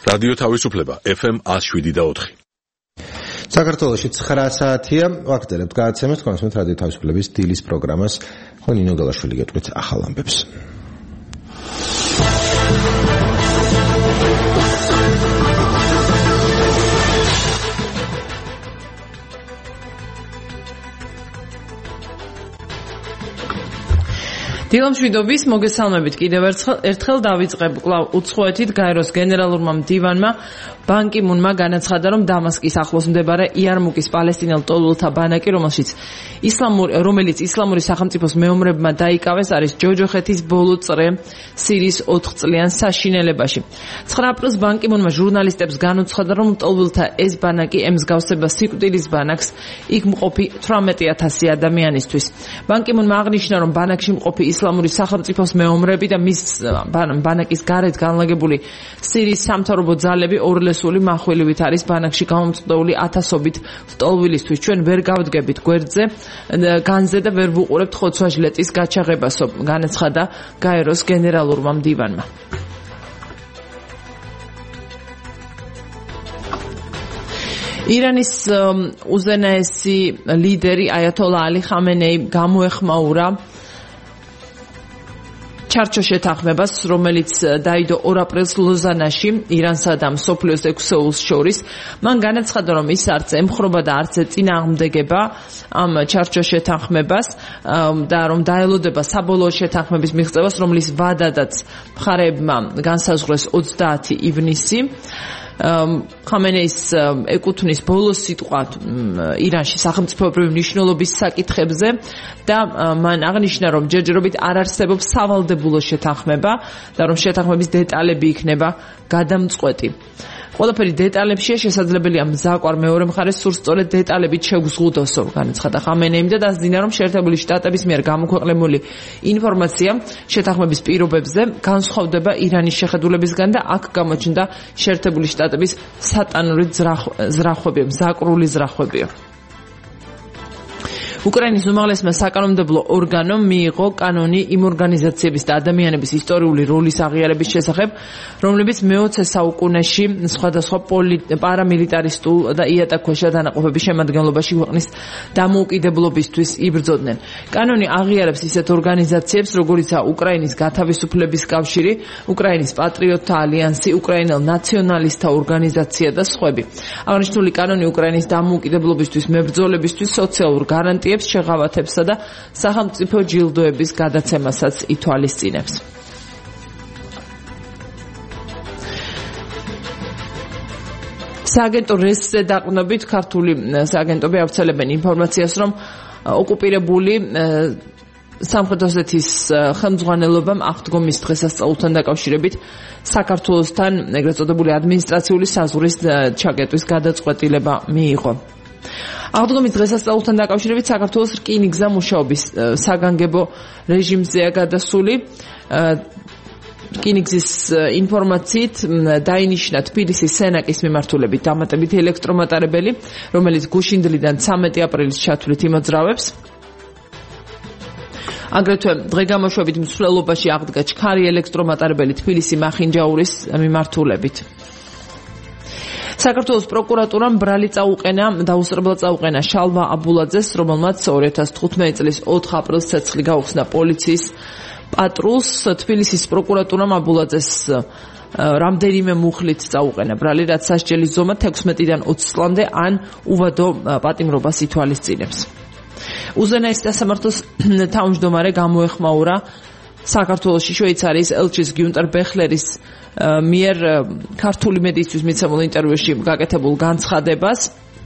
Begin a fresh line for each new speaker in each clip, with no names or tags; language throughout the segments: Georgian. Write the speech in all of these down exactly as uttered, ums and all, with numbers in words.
რადიო თავისუფლება ეფ ემ one oh seven და four.
საქართველოში nine საათია, ვაგრძელებთ გადაცემას, თქვენს რადიო თავისუფლების დილის პროგრამას. ხო ნინო გალაშვილი გეტყვით ახალ ამბებს.
დილამშვიდობის მოგესალმებით კიდევ ერთხელ დავიწყებ კვლავ უცხოეთით გაეროს გენერალურმა მდივანმა ბან კი მუნმა განაცხადა, რომ დამასკის ახლოს მდებარე იარმუკის პალესტინელ ტოლულთა ბანაკი, რომელშიც ისლამური რომელიც ისლამური სახელმწიფოს მეომრებმა დაიკავეს, არის ჯოჯოხეთის ბოლო წრე სირიის ოთხ წლიან საშინელებაში. ცხრა აპრილს ბან კი მუნმა ჟურნალისტებს განუცხადა, რომ ტოლულთა ეს ბანაკი ემსგავსება სიკვდილის ბანაკს იქ მყოფი თვრამეტი ათასი ადამიანისთვის. ბან კი მუნმა აღნიშნა, რომ ბანაკში მყოფი ისლამური სახელმწიფოს მეომრები და მის ბანაკის გარეთ განლაგებული სირიის სამთავრობო ძალები ორლესული მახვილივით არის ბანაკში გამომწვეული ათასობით ტოლვილისთვის. ჩვენ ვერ გავდგებით გვერდზე, განზე და ვერ ვუყურებთ ხოცვა-ჟლეტის გაჩაღებას, განაცხადა გაეროს გენერალურმა მდივანმა. ირანის უზენაესი ლიდერი აიათოლა ალი ხამენეი გამოეხმაურა ჩარჩო შეთანხმებას, რომელიც დაიდო ორ აპრილს ლოზანაში ირანსა და მსოფლიოს ექვსეულს შორის. მან განაცხადა, რომ ის არც ემხრობა და არც ეწინააღმდეგება ამ ჩარჩო შეთანხმებას და რომ დაელოდება საბოლოო შეთანხმების მიღწევას, რომლის ვადადაც მხარეებმა განსაზღვრეს ოცდაათი ივნისი. ხამენეის ეკუთვნის ბოლო სიტყვა ირანში სახელმწიფოებრივი მნიშვნელობის საკითხებზე და მან აღნიშნა, რომ ჯერჯერობით არ არსებობს სავალდებულო შეთანხმება და რომ შეთანხმების დეტალები იქნება გადამწყვეტი. ყველაფერი დეტალებშია, შესაძლებელია მზაკვარ მეორე მხარეს სურს სწორედ დეტალებით შეგზღუდოსო, განაცხადა ხამენეიმ და დასძინა, რომ შეერთებული შტატების მიერ გამოქვეყნებული ინფორმაცია შეთანხმების პირობებზე განსხვავდება ირანის შეხედულებისგან და აქ გამოჩნდა შეერთებული შტატების სატანური ზრახვები, მზაკრული ზრახვები. უკრაინის უმაღლესმა საკანონმდებლო ორგანომ მიიღო კანონი იმ ორგანიზაციების და ადამიანების ისტორიული როლის აღიარების შესახებ, რომლებიც მეოცე საუკუნეში სხვადასხვა პარამილიტარისტულ და იატაკქვეშა დანაყოფების შემადგენლობაში ქვეყნის დამოუკიდებლობისთვის იბრძოდნენ. კანონი აღიარებს ისეთ ორგანიზაციებს, როგორიცაა უკრაინის გათავისუფლების კავშირი, უკრაინის პატრიოტთა ალიანსი, უკრაინელ ნაციონალისტთა ორგანიზაცია და სხვები. აღნიშნული კანონი უკრაინის დამოუკიდებლობისთვის მებრძოლებისთვის სოციალურ გარანტიებს შეღავათებსა და სახელმწიფო ჯილდოების გადაცემასაც ითვალისწინებს. სააგენტო რესზე დაყრდნობით ქართული სააგენტოები ავრცელებენ ინფორმაციას, რომ ოკუპირებული სამხრეთ ოსეთის ხელმძღვანელობამ აღდგომის დღესასწაულთან დაკავშირებით საქართველოსთან ეგრეთ წოდებული ადმინისტრაციული საზღვრის ჩაკეტვის გადაწყვეტილება მიიღო. აღდგომის დღესასწაულთან დაკავშირებით საქართველოს რკინიგზა მუშაობის საგანგებო რეჟიმზეა გადასული. რკინიგზის ინფორმაციით დაინიშნა თბილისის სენაკის მიმართულებით დამატებითი ელექტრომატარებელი, რომელიც გუშინდლიდან ცამეტი აპრილის ჩათვლით იმოძრავებს. აგრეთვე დღე-გამოშვებით მსვლელობაში აღდგა ჩქარი ელექტრომატარებელი თბილისი-მახინჯაურის მიმართულებით. საქართველოს პროკურატურამ ბრალი წაუყენა დაუსწრებლად წაუყენა შალვა აბულაძეს, რომელმაც ორი ათას თხუთმეტი წლის ოთხ აპრილს ცეცხლი გაუხსნა პოლიციის პატრულს. თბილისის პროკურატურამ აბულაძეს რამდენიმე მუხლით წაუყენა ბრალი, რაც სასჯელის ზომა თექვსმეტიდან ოცი წლამდე ან უვადო პატიმრობას ითვალისწინებს. უზენაესი სასამართლოს თავმჯდომარე გამოეხმაურა საქართველოში შვეიცარიის ელჩის გიუნტერ ბეხლერის მიერ ქართული მედიისთვის მიცემულ ინტერვიუში გაკეთებულ განცხადებას,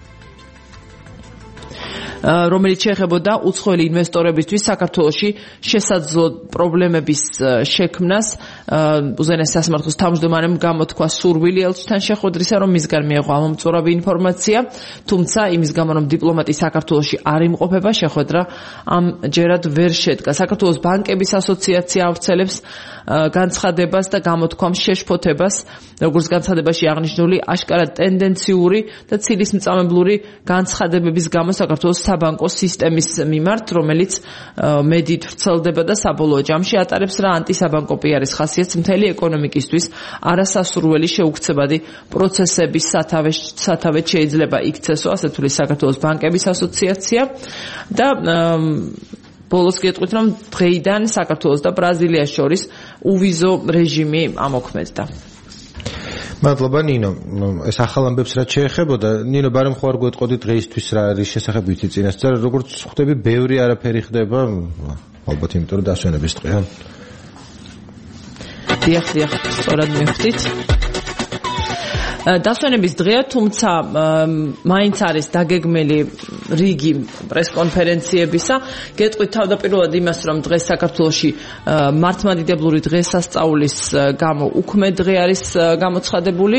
რომელიც შეეხებოდა უცხოელი ინვესტორებისთვის საქართველოში შესაძლო პრობლემების შექმნას. უზენაესი სასამართლოს თავმჯდომარემ გამოთქვა სურვილი ელჩთან შეხვედრისა, რომ მისგან მიეღო ამომწურავი ინფორმაცია, თუმცა იმის გამო, რომ დიპლომატი საქართველოში არ იმყოფება, შეხვედრა ამჯერად ვერ შედგა. საქართველოს ბანკების ასოციაცია ავრცელებს განცხადებას და გამოთქვამ შეშფოთებას, როგორც განცხადებაში აღნიშნული აშკარად ტენდენციური და ცილისმწამებლური განცხადებების გამო საქართველოს საბანკო სისტემის მიმართ, რომელიც მედით ვრცელდება და საბოლოო ჯამში ატარებს რა ანტისაბანკო პიარის ხასიათს მთელი ეკონომიკისთვის არასასურველი შეუქცებადი პროცესების სათავეც შეიძლება იქცესო, ასე თulis საქართველოს ბანკების ასოციაცია და ბოლოს გეტყვით, რომ დღეიდან საქართველოს და ბრაზილიას შორის უვიზო რეჟიმი ამოქმედდა.
მადლობა ნინო. ეს ახალ ამბებს რაც შეეხებოდა, ნინო ბარემ ხო არ გვეტყოდი დღეისთვის რა არის შესახებ ვიცი წინასწარ, როგორც ხვდები, ბევრი არაფერი ხდება, ალბათ იმიტომ რომ დასვენების დღეა.
დიახ, დიახ, სწორად მივხვდით. დასვენების დღეა, თუმცა მაინც არის დაგეგმილი რიგი პრესკონფერენციებისა. გეტყვით თავდაპირველად იმას, რომ დღეს საქართველოში მართლმადიდებლური დღესასწაულის გამო უქმე დღე არის გამოცხადებული,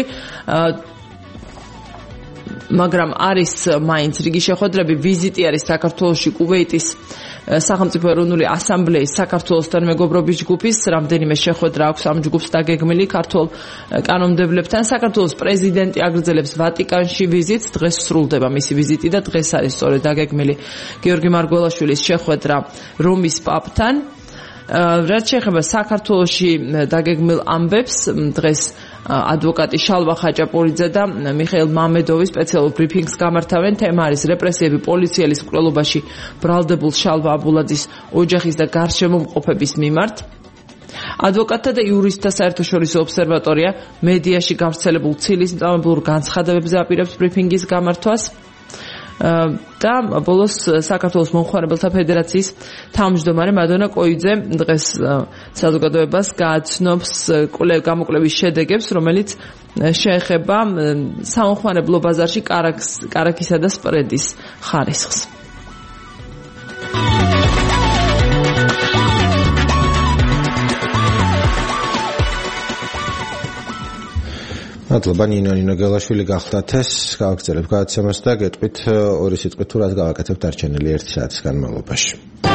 მაგრამ არის მაინც რიგი შეხვედრები, ვიზიტი არის საქართველოში კუვეიტის სახელმწიფო ეროვნული ასამბლეის საქართველოსთან მეგობრობის ჯგუფის, რამდენიმე შეხვედრა აქვს ამ ჯგუფს დაგეგმილი ქართულ კანონმდებლებთან. საქართველოს პრეზიდენტი აგრძელებს ვატიკანში ვიზიტს, დღეს სრულდება მისი ვიზიტი და დღეს არის სწორედ დაგეგმილი გიორგი მარგველაშვილის შეხვედრა რომის პაპთან. რაც შეეხება საქართველოში დაგეგმილ ამბებს, დღეს ადვოკატი შალვა ხაჭაპურიძე და მიხეილ მამედოვი სპეციალურ ბრიფინგს გამართავენ. თემა არის რეპრესიები პოლიციელის მკვლელობაში ბრალდებულ შალვა აბულაძის ოჯახის და გარშემომყოფების მიმართ. ადვოკატთა და იურისტთა საერთაშორისო ობსერვატორია მედიაში გავრცელებულ ცილის მწამებლურ განცხადებებზე აპირებს ბრიფინგის გამართვას. და ბოლოს საქართველოს მომხმარებელთა ფედერაციის თავმჯდომარე მადონა კოიძე დღეს საზოგადოებას გააცნობს გამოკვლევის შედეგებს, რომელიც შეეხება სამომხმარებლო ბაზარში კარაქისა და სპრედის ხარისხს.
მადლობა ნინო ნინო გელაშვილი გახდათ ეს გავაგრძელებ გადაცემას და გეტყვით ორი სიტყვით თუ რაც გავაკეთებთ დარჩენილი ერთი საათის განმავლობაში.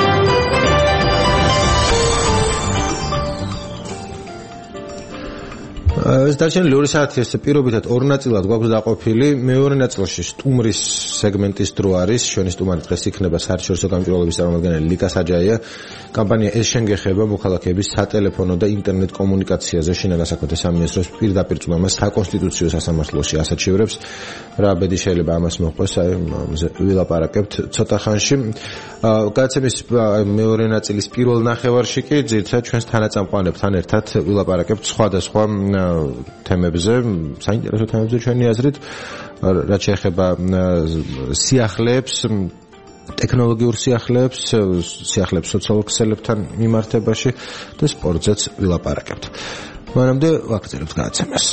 ეს დარჩენილი ორი საათი ეს პირობითად ორ ნაწილად გვაქვს დაყოფილი. მეორე ნაწილში სტუმრის სეგმენტის დრო არის. ჩვენი სტუმარი დღეს იქნება საერთაშორისო გამჭვირვალობის წარმომადგენელი ლიკა საჯაია. კამპანია ეს შენგეხება მოქალაქეების სატელეფონო და ინტერნეტ კომუნიკაციაზე შინაგანსაქმეთა სამინისტროს პირდაპირ წვლილებას საკონსტიტუციო სასამართლოში ასაჩივრებს. რა ბედი შეიძლება ამას მოხდეს, აი ვილაპარაკებთ ცოტა ხანში. გადაცემის მეორე ნაწილის პირველ ნახევარში კი ძირითადად ჩვენს თანაწამყვანებთან ერთად ვილაპარაკებთ სხვადასხვა თემებზე, საინტერესო თემებზე ჩვენი აზრით, რაც შეეხება სიახლეებს, ტექნოლოგიურ სიახლეებს, სიახლეებს სოციალურ ქსელებთან მიმართებაში და სპორტზეც ვილაპარაკებთ. მანამდე ვაგრძელებთ გადაცემას.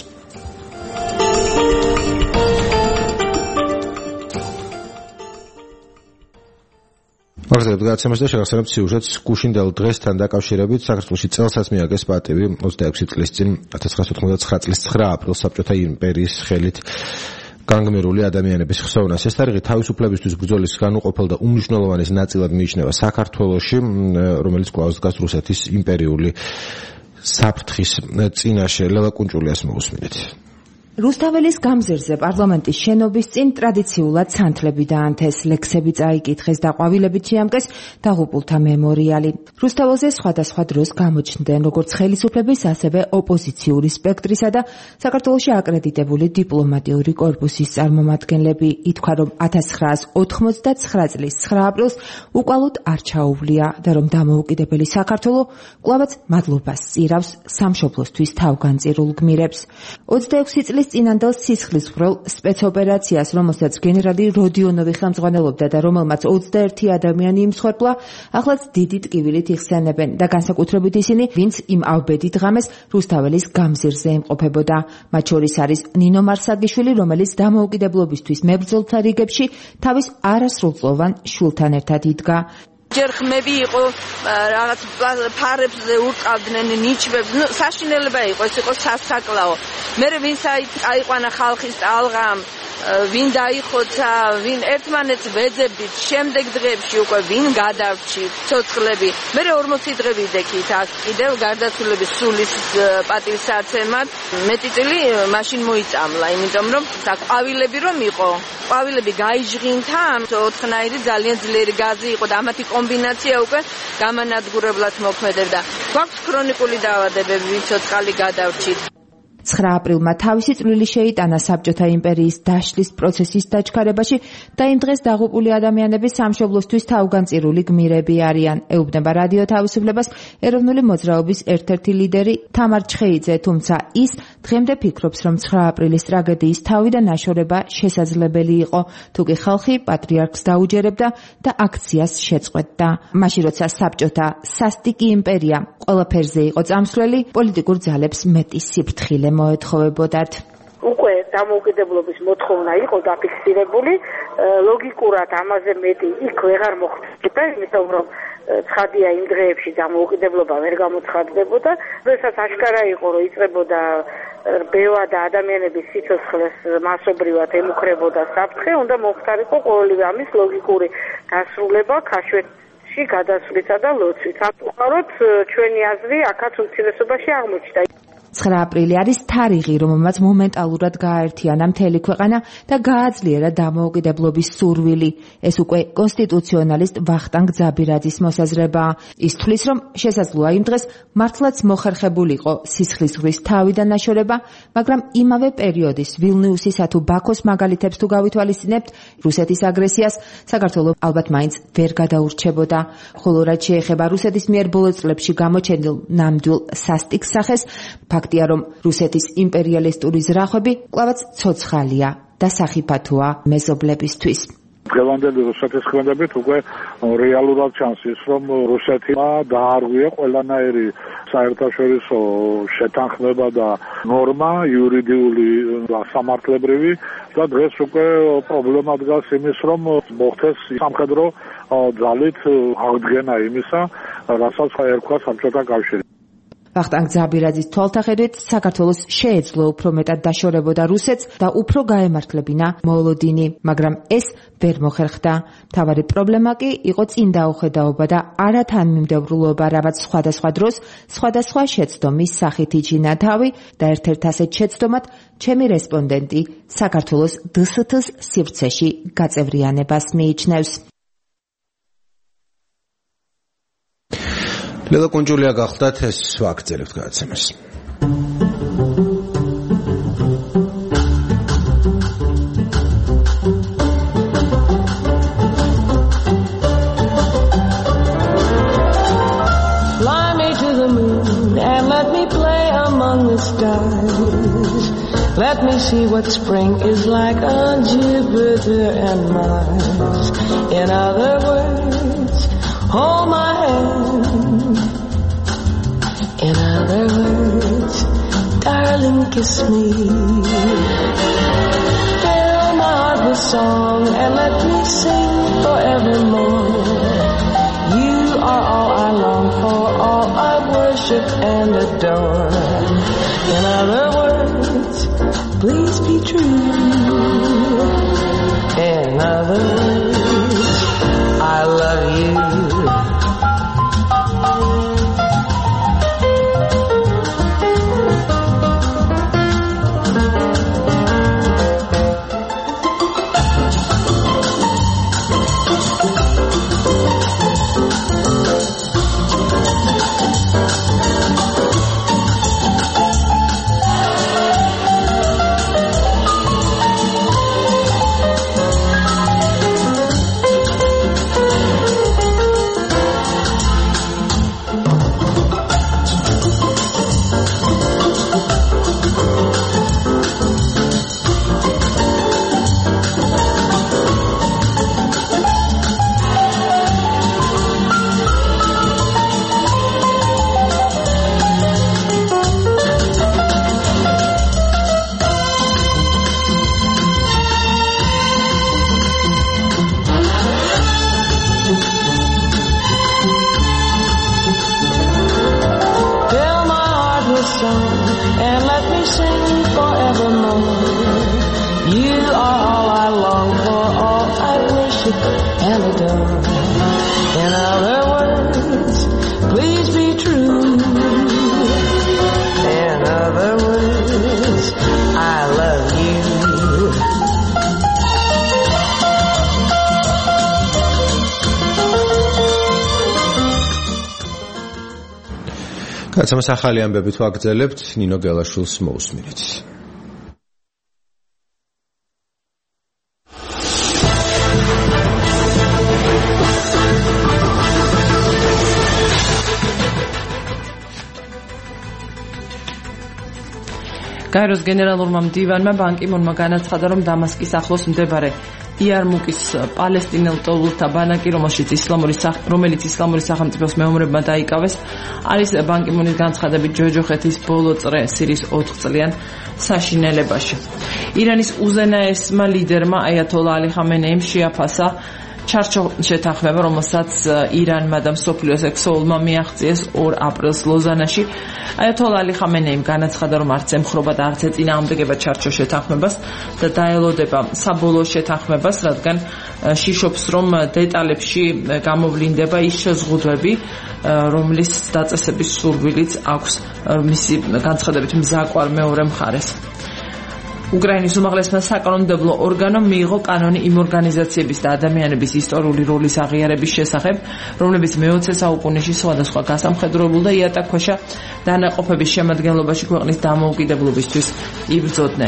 ვაგრძელებთ გადაცემას და შევახსენებთ სიუჟეტს გუშინდელ დღესთან დაკავშირებით. საქართველოში წელსაც მიაგეს პატივი ოცდაექვსი წლის წინ ათას ცხრაასა ოთხმოცდაცხრა წლის ცხრა აპრილს საბჭოთა იმპერიის ხელით განგმირული ადამიანების ხსოვნას. ეს თარიღი თავისუფლებისთვის ბრძოლის განუყოფელ და უმნიშვნელოვანეს ნაწილად მიიჩნევა საქართველოში, რომელიც კვლავ დგას რუსეთის იმპერიული საფრთხის წინაშე. ლელა კუნჭულიას მოусმინეთ.
რუსთაველის გამზირზე პარლამენტის შენობის წინ ტრადიციულად სანთლები დაანთეს, ლექსები წაიკითხეს და ყვავილებით შეამკეს დაღუპულთა მემორიალი. რუსთაველზე სხვადასხვა დროს გამოჩნდნენ როგორც ხელისუფლების, ასევე ოპოზიციური სპექტრისა და საქართველოში აკრედიტებული დიპლომატიური კორპუსის წარმომადგენლები. ითქვა, რომ ათას ცხრაასა ოთხმოცდაცხრა წლის ცხრა აპრილს უკვალოდ არ ჩაუვლია და რომ დამოუკიდებელი საქართველო კვლავაც მადლობას წირავს სამშობლოსთვის თავგანწირულ გმირებს. ოცდაექვსი წლის წინანდელ სისხლისღვრელ სპეცოპერაციას, რომელსაც გენერალი როდიონოვი ხელმძღვანელობდა და რომელმაც ოცდაერთი ადამიანი იმსხვერპლა, ახლაც დიდი ტკივილით იხსენებენ და განსაკუთრებით ისინი, ვინც იმ ავბედით ღამეს რუსთაველის გამზირზე იმყოფებოდა. მათ შორის არის ნინო მარსაგიშვილი, რომელიც დამოუკიდებლობისთვის მებრძოლთა რიგებში თავის არასრულწლოვან შვილთან ერთად იდგა.
ჯერ ხმები იყო რაღაც ფარებზე ურყავდნენ ნიჩბებს, ნუ საშინელება იყო, ეს იყო სასაკლაო. მე ვინც აიყვანა ხალხის ალღამ ვინ დაიხოცა, ვინ ერთმანეთს ვეძებდით, შემდეგ დღეებში უკვე ვინ გადავრჩით, ცოცხლები. მერე ორმოცი დღე ვიდექით აქ კიდევ გარდაცვლილების სულის პატივსაცემად. მეტი წილი მაშინ მოიწამლა, იმიტომ რომ ყვავილები რომ იყო, ყვავილები გაიჟღინთა, ოთხნაირი ძალიან ძლიერი გაზი იყო და ამათი კომბინაცია უკვე გამანადგურებლად მოქმედებდა. გვაქვს ქრონიკული დაავადებები, ვინცოთ წყალი გადავრჩით.
ცხრა აპრილმა თავისი წვლილი შეიტანა საბჭოთა იმპერიის დაშლის პროცესის დაჩქარებაში და იმ დღეს დაღუპული ადამიანები სამშობლოსთვის თავგანწირული გმირები არიან, ეუბნება რადიო თავისუფლებას ეროვნული მოძრაობის ერთ-ერთი ლიდერი თამარ ჩხეიძე, თუმცა ის დღემდე ფიქრობს, რომ ცხრა აპრილის ტრაგედიის თავი და ნაშორება შესაძლებელი იყო, თუკი ხალხი პატრიარქს დაუჯერებდა და აქციას შეწყვეტდა. მაშინ როცა საბჭოთა სასტიკი იმპერია ყველაფერზე იყო წამსვლელი, პოლიტიკურ ძალებს მეტი სიფრთხილე მოეთხოვებოდათ.
უკვე დამოუკიდებლობის მოთხოვნა იყო დაფიქსირებული, ლოგიკურად ამაზე მეტი იქ ვეღარ მოხდებოდა, იმიტომ რომ ცხადია იმ დღეებში დამოუკიდებლობა ვერ გამოცხადდებოდა, როდესაც აშკარა იყო, რომ იწყებოდა ბევა და ადამიანების სიცოცხლეს მასობრივად ემუქრებოდა საფრთხე, უნდა მოხდარიყო ყოველივე ამის ლოგიკური დასრულება ქაშვეთში გადასვლისა და ლოცვით. ამგვარად ჩვენი აზრი აქაც უმცირესობაში აღმოჩნდა.
ცხრა აპრილი არის თარიღი, რომელმაც მომენტალურად გააერთიანა მთელი ქვეყანა და გააძლიერა დამოუკიდებლობის სურვილი. ეს უკვე კონსტიტუციონალისტ ვახტანგ ძაბირაძის მოსაზრებაა. ის თვლის, რომ შესაძლოა იმ დღეს მართლაც მოხერხებულიყო სისხლის ზღვის თავი და ნაშორება, მაგრამ იმავე პერიოდის ვილნიუსისა თუ ბაქოს მაგალითებს თუ გავითვალისწინებთ, რუსეთის აგრესიას საქართველოს ალბათ მაინც ვერ გადაურჩებოდა. ხოლო რაც შეეხება რუსეთის მიერ ბოლო წლებში გამოჩენილ ნამდვილ სასტიკ სახეს, ფაქტია, რომ რუსეთის იმპერიალისტური ზრახვები კვლავაც ცოცხალია და სახიფათოა მეზობლებისთვის.
დღევანდელი რუსეთის ქმედებით უკვე რეალურად ჩანს ის, რომ რუსეთმა დაარღვია ყველანაირი საერთაშორისო შეთანხმება და ნორმა იურიდიული და სამართლებრივი და დღეს უკვე პრობლემა დგას იმის, რომ მოხდეს სამხედრო ძალით აღდგენა იმისა, რასაც ერქვა საბჭოთა კავშირი.
ვახტანგ ძაბირაძის თვალთახედვით საქართველოს შეეძლო უფრო მეტად დაშორებოდა რუსეთს და უფრო გაემართლებინა მოლოდინი, მაგრამ ეს ვერ მოხერხდა. მთავარი პრობლემა კი იყო წინ დაუხედაობა და არათანმიმდევრულობა, რაც სხვადასხვა დროს სხვადასხვა შეცდომის სახით იჩინა თავი და ერთ-ერთ ასეთ შეცდომად ჩემი რესპონდენტი საქართველოს დ სთ ს სივრცეში გაწევრიანებას მიიჩნევს.
ლელა კონჯულია გახლდათ, ეს ვაგრძელებთ გადაცემას.
Fly me to the moon and let me play among the stars. Let me see what spring is like on Jupiter and Mars. In other words, hold my hand. In other words, darling, kiss me. Fill my heart with song and let me sing forevermore. You are all I long for, all I worship and adore. In other words, please be true. In other words, I love you.
კაცამას ახალი ამბებით ვაგრძელებთ ნინო გელაშვილს მოусმინეთ.
გაეროს გენერალურმა მდივანმა ბან კი მუნმა განაცხადა, რომ დამასკის ახლოს მდებარე იარმუკის პალესტინელ ტოლულთა ბანაკი, რომელშიც ისლამური რომელიც ისლამური სახელმწიფოს მეომრებმა დაიკავეს, არის ბან კი მუნის განცხადებით ჯოჯოხეთის ბოლო წრე სირიის ოთხ წლიან საშინელებაში. ირანის უზენაესმა ლიდერმა აიათოლა ალი ხამენეიმ შეაფასა ჩარჩო შეთანხმება, რომელსაც ირანმა და მსოფლიოს ექსოულმა მიაღწიეს ორ აპრილს ლოზანაში. აიათოლა ალი ხამენეიმ განაცხადა, რომ არც ემხრობა და არც ეწინააღმდეგება ჩარჩო შეთანხმებას და დაელოდება საბოლოო შეთანხმებას, რადგან შიშობს, რომ დეტალებში გამოვლინდება ის შეზღუდვები, რომლის დაწესების სურვილიც აქვს მისი განცხადებით მზაკვარ მეორე მხარეს. უკრაინის უმაღლესმა საკანონმდებლო ორგანომ მიიღო კანონი იმ ორგანიზაციების და ადამიანების ისტორიული როლის აღიარების შესახებ, რომლებიც მეოცე საუკუნეში სხვადასხვა გასამხედროებულ და იატაკქვეშა დანაყოფების შემადგენლობაში ქვეყნის დამოუკიდებლობისთვის იბრძოდნენ.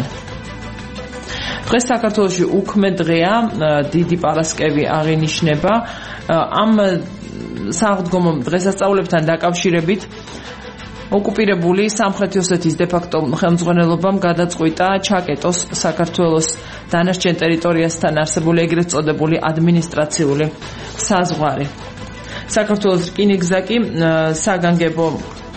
დღეს საქართველოში უქმე დღეა, დიდი პარასკევი აღინიშნება. ამ საღდგომო დღესასწაულებთან დაკავშირებით ოკუპირებული სამხრეთი ოსეთის დე-ფაქტო ხელმძღვანელობამ გადაწყვიტა ჩაკეტოს საქართველოს დანარჩენ ტერიტორიასთან არსებული ეგრეთ წოდებული ადმინისტრაციული საზღვარი. საქართველოს რკინიგზა კი საგანგებო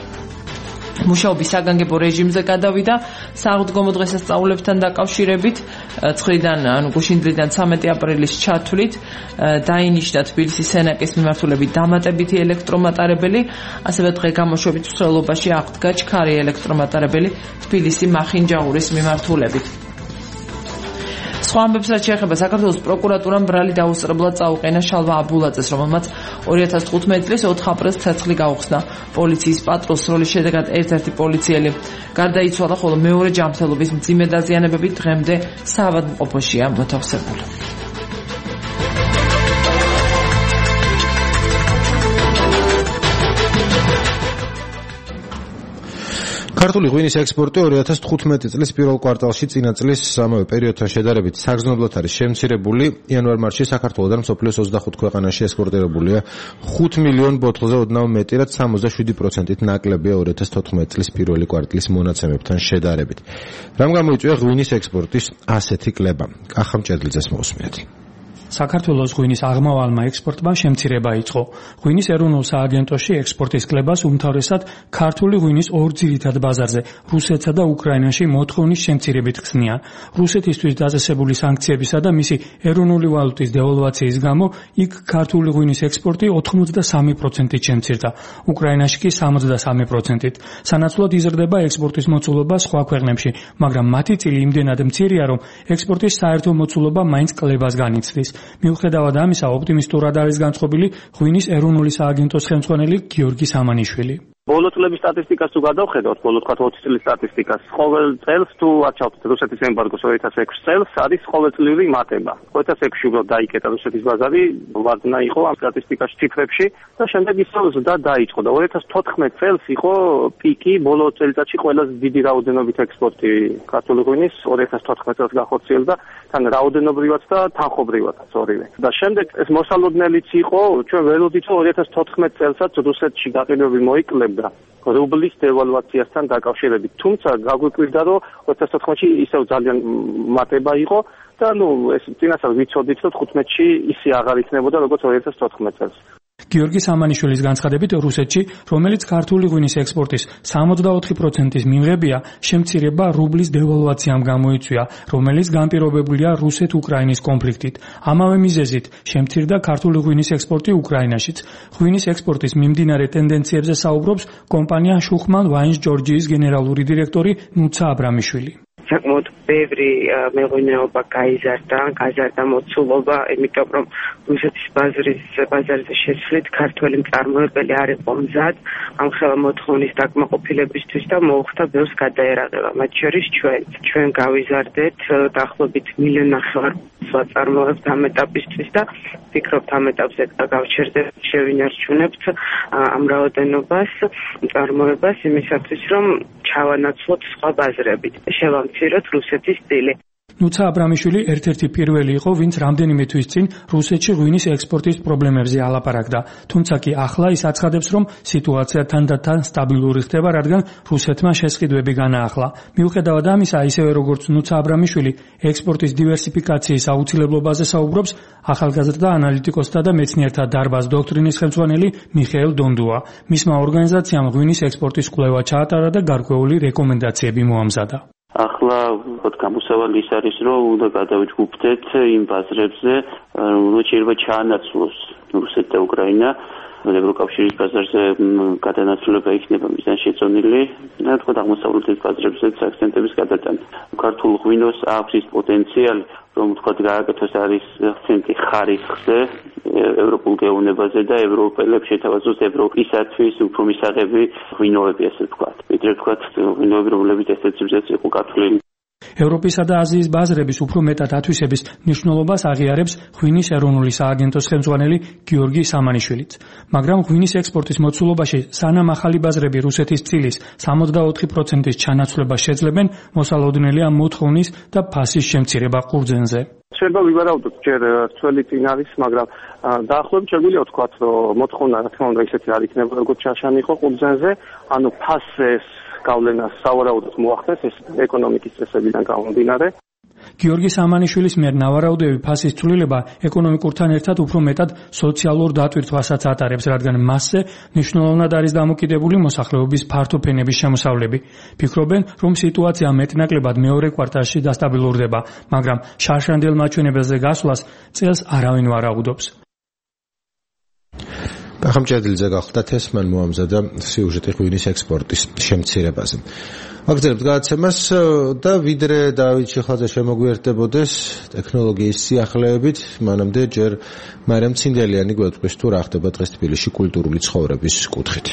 მუშაობის საგანგებო რეჟიმზე გადავიდა საღდგომო დღესასწაულებთან დაკავშირებით ცხრიდან ანუ გუშინდლიდან ცამეტი აპრილის ჩათვლით დაინიშნა თბილისის სენაკის მიმართულებით დამატებითი ელექტრომატარებელი, ასევე დღე-გამოშვებით მსვლელობაში აღდგა ჩქარი ელექტრომატარებელი თბილისი მახინჯაურის მიმართულებით. სხვა ამბებს რაც შეეხება საქართველოს პროკურატურამ ბრალი დაუსწრებლად წაუყენა შალვა აბულაძეს, რომელმაც ორი ათას თხუთმეტი წლის ოთხ აპრილს ცეცხლი გაუხსნა პოლიციის პატრულს, როლის შედეგად ერთ-ერთი პოლიციელი გარდაიცვალა, ხოლო მეორე ჯანმრთელობის მძიმე დაზიანებებით დღემდე საავადმყოფოშია მოთავსებული.
ქართული ღვინის ექსპორტი ორი ათას თხუთმეტი წლის პირველ კვარტალში წინა წლის ამავე პერიოდთან შედარებით საგრძნობლად არის შემცირებული. იანვარ-მარტში საქართველოსთან მსოფლიოს ოცდახუთ ქვეყანაში ექსპორტირებულია ხუთ მილიონ ბოთლზე ოდნავ მეტი, რაც სამოცდაშვიდი პროცენტით ნაკლებია ორი ათას თოთხმეტი წლის პირველი კვარტლის მონაცემებთან შედარებით. რამ გამოიწვია ღვინის ექსპორტის ასეთი კლება? კახა მჭედლიძეს მოусმინეთ.
საქართველოს ღვინის აღმავალმა ექსპორტმა შემცირება იწყო. ღვინის ეროვნულ სააგენტოში ექსპორტის კლებას უმთავრესად ქართული ღვინის ორ ძირითად ბაზარზე, რუსეთსა და უკრაინაში მოთხოვნის შემცირებით ხსნიან. რუსეთისთვის დაწესებული სანქციებისა და მისი ეროვნული ვალუტის დევალვაციის გამო იქ ქართული ღვინის ექსპორტი ოთხმოცდასამი პროცენტით შემცირდა, უკრაინაში კი სამოცდასამი პროცენტით. სანაცვლოდ იზრდება ექსპორტის მოცულობა სხვა ქვეყნებში, მაგრამ მათი წილი იმდენად მცირეა, რომ ექსპორტის საერთო მოცულობა მაინც კლებას განიცდის. მიუხედავად ამისა, ოპტიმისტურად არის განწყობილი ღვინის ეროვნული სააგენტოს ხელმძღვანელი გიორგი სამანიშვილი.
ბოლო წლების სტატისტიკას თუ გადავხედავთ, ბოლო თქვათ ოცი წლის სტატისტიკას, ყოველ წელს თუ აჩავთ რუსეთის ემბარგოს ორი ათას ექვსი წელს არის ყოველწლიური მატება. ორი ათას ექვსში უბრალოდ დაიკეტა რუსეთის ბაზარი, ვარდნა იყო ამ სტატისტიკაში ციფრებში და შემდეგ ისევ ზრდა დაიწყო და ორი ათას თოთხმეტი წელს იყო პიკი, ბოლო წელიწადში ყველაზე დიდი რაოდენობით ექსპორტი ქართული ღვინის ორი ათას თოთხმეტი წელს გახორციელდა, თან რაოდენობრივად და თანხობრივადაც ორივე. და შემდეგ ეს მოსალოდნელიც იყო, ჩვენ ველოდით რომ ორი ათას თოთხმეტი წელსაც რუსეთში გაყიდვები მოიკლებდა რუბლის დევალვაციასთან დაკავშირებით. თუმცა გაგვიკვირდა, რომ ორი ათას თოთხმეტში ისევ ძალიან მატება იყო და ნუ ეს წინასწარ ვიცოდით, რომ თხუთმეტში ისე აღარ იქნებოდა, როგორც ორი ათას თოთხმეტი წელს.
გიორგი სამანიშვილის განცხადებით, რუსეთში, რომელიც ქართული ღვინის ექსპორტის სამოცდაოთხი პროცენტის მიმღებია, შემცირება რუბლის დევალვაციამ გამოიწვია, რომელიც განპირობებულია რუსეთ-უკრაინის კონფლიქტით. ამავე მიზეზით შემცირდა ქართული ღვინის ექსპორტი უკრაინაშიც. ღვინის ექსპორტის მიმდინარე ტენდენციებზე საუბრობს კომპანია შუხმან ვაინს ჯორჯიის გენერალური დირექტორი ნუცა აბრამიშვილი.
საკმაოდ ბევრი მეღვინეობა გაიზარდა, გაზარდა მოცულობა, იმიტომ რომ რუსეთის ბაზრის ბაზარზე შესვლით ქართველი მწარმოებელი არ იყო მზად ამ ხელა მოთხოვნის დაკმაყოფილებისთვის და მოუხდა ბევრს გადაერაღება, მათ შორის ჩვენ. ჩვენ გავიზარდეთ დაახლოებით მილიონ ნახევარს ვაწარმოებთ ამ ეტაპისთვის და ვფიქრობთ ამ ეტაპზე გავჩერდებთ, შევინარჩუნებთ ამ რაოდენობას, მწარმოებას იმისათვის, რომ ჩავანაცვლოთ სხვა ბაზრებით, შევამციროთ რუსეთის სტილი.
ნუცა აბრამიშვილი ერთ-ერთი პირველი იყო, ვინც რამდენიმე თვის წინ რუსეთში ღვინის ექსპორტის პრობლემებზე ალაპარაკდა. თუმცა კი ახლა ის აცხადებს, რომ სიტუაცია თანდათან სტაბილური ხდება, რადგან რუსეთმა შესყიდვები განაახლა. მიუხედავად ამისა, ისევე როგორც ნუცა აბრამიშვილი ექსპორტის დივერსიფიკაციის აუცილებლობაზე საუბრობს, ახალგაზრდა ანალიტიკოსთა და მეცნიერთა დარბაზ დოქტრინის ხელმძღვანელი მიხეილ დონდუა. მისმა ორგანიზაციამ ღვინის ექსპორტის კვლევა ჩაატარა და გარკვეული რეკომენდაციები მოამზადა.
ახლა გამოსავალი ის არის, რომ უნდა გადავიჯგუფდეთ იმ ბაზრებზე, რომ შეიძლება ჩაანაცვლოს რუსეთი და უკრაინა. ევროკავშირის ბაზარზე გადანაცვლება იქნება მიზანშეწონილი და თქო აღმოსავლეთის ბაზრებზე აქცენტების გადატანა. ქართულ ღვინოს აქვს ის პოტენციალი, რომ თქო გააკეთოს არის აქცენტი ხარისხზე, ევროპულ გეოვნებაზე და ევროპელებს შეთავაზოს ევროპისათვის უფრო მისაღები ღვინოები, ასე ვთქვათ. ვიდრე ვთქვათ ღვინოები, რომლებიც ესეციბზეც იყო ქართული.
ევროპისა და აზიის ბაზრების უფრო მეტად ათვისების მნიშვნელობას აღიარებს ღვინის ეროვნული სააგენტოს ხელმძღვანელი გიორგი სამანიშვილიც. მაგრამ ღვინის ექსპორტის მოცულობაში სანამ ახალი ბაზრები რუსეთის წილის სამოცდაოთხი პროცენტის ჩანაცვლებას შეძლებენ, მოსალოდნელია მოთხოვნის და ფასის შემცირება ყურძენზე.
შეიძლება ვივარაუდოთ, ჯერ ცველი წინ არის, მაგრამ დაახლოებით შეგვიძლია ვთქვათ, რომ მოთხოვნა რა თქმა უნდა ისეთი არ იქნება, როგორც ჩაშანი იყო ყურძენზე, ანუ ფასეს გავლენას სავარაუდოდ მოახდენს ეს ეკონომიკის წესებიდან გამომდინარე.
გიორგი სამანიშვილის მიერ ნავარაუდები ფასის ცვლილება ეკონომიკურთან ერთად უფრო მეტად სოციალურ დატვირთვასაც ატარებს, რადგან მასზე მნიშვნელოვნად არის დამოკიდებული მოსახლეობის ფართოფენების შემოსავლები. ფიქრობენ, რომ სიტუაცია მეტნაკლებად მეორე კვარტალში დასტაბილურდება, მაგრამ შარშანდელ მაჩვენებელზე გასვლას წელს არავინ ვარაუდობს.
ახამჭედლიძე გახლდათ ეს მან მოამზადა სიუჟეტი ღვინის ექსპორტის შემცირებაზე. ვაგრძელებთ გადაცემას და ვიდრე დავით ჩიხაძე შემოგვიერთდებოდეს ტექნოლოგიის სიახლეებით, მანამდე ჯერ მარიამ ცინდელიანი გვეტყვის თუ რა ხდება დღეს თბილისში კულტურული ცხოვრების კუთხით.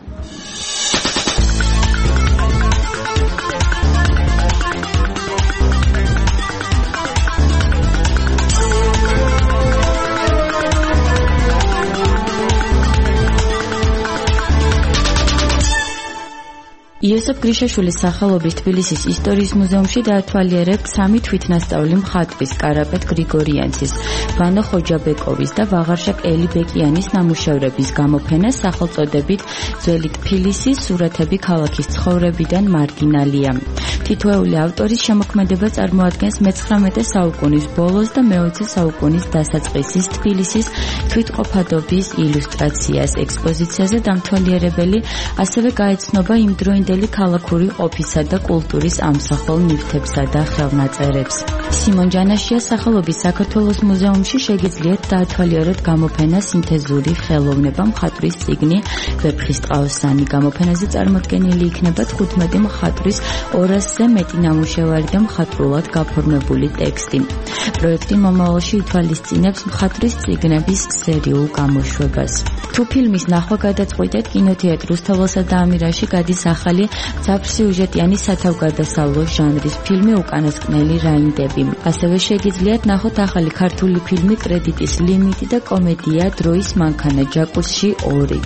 იოსებ გრიშაშვილის სახელობის თბილისის ისტორიის მუზეუმში დაათვალიერებთ სამი თვითნასწავლი მხატვრის კარაპეტ გრიგორიანცის, ვანო ხოჯაბეკოვის და ვაღარშაკ ელიბეკიანის ნამუშევრების გამოფენას სახელწოდებით ძველი თბილისის სურათები ქალაქის ცხოვრებიდან მარგინალია. თითოეული ავტორის შემოქმედება წარმოადგენს მეცხრამეტე საუკუნის ბოლოს და მეოცე საუკუნის დასაწყისის თბილისის თვითყოფადობის ილუსტრაციას. ექსპოზიციაზე დამთვალიერებელი ასევე გაეცნობა იმდროინდელი ქალაქური ყოფისა და კულტურის ამსახველ ნივთებსა და ხელნაწერებს. სიმონ ჯანაშიას სახელობის საქართველოს მუზეუმში შეგიძლიათ დაათვალიეროთ გამოფენა სინთეზური ხელოვნება მხატვრის წიგნი ვეფხისტყაოსანი. გამოფენაზე წარმოდგენილი იქნება თხუთმეტი მხატვრის ორასზე მეტი ნამუშევარი და მხატვრულად გაფორმებული ტექსტი. პროექტი მომავალში ითვალისწინებს მხატვრის წიგნების სერიულ გამოშვებას. თუ ფილმის ნახვა გადაწყვიტეთ, კინოთეატრ რუსთაველსა და ამირაში გადის ახალი ძაფრსიუჟეტიანი სათავგადასავლო ჟანრის ფილმი უკანასკნელი რაინდები. ასევე შეგიძლიათ ნახოთ ახალი ქართული ფილმი კრედიტის ლიმიტი და კომედია დროის მანქანა ჯაკუსში ორი.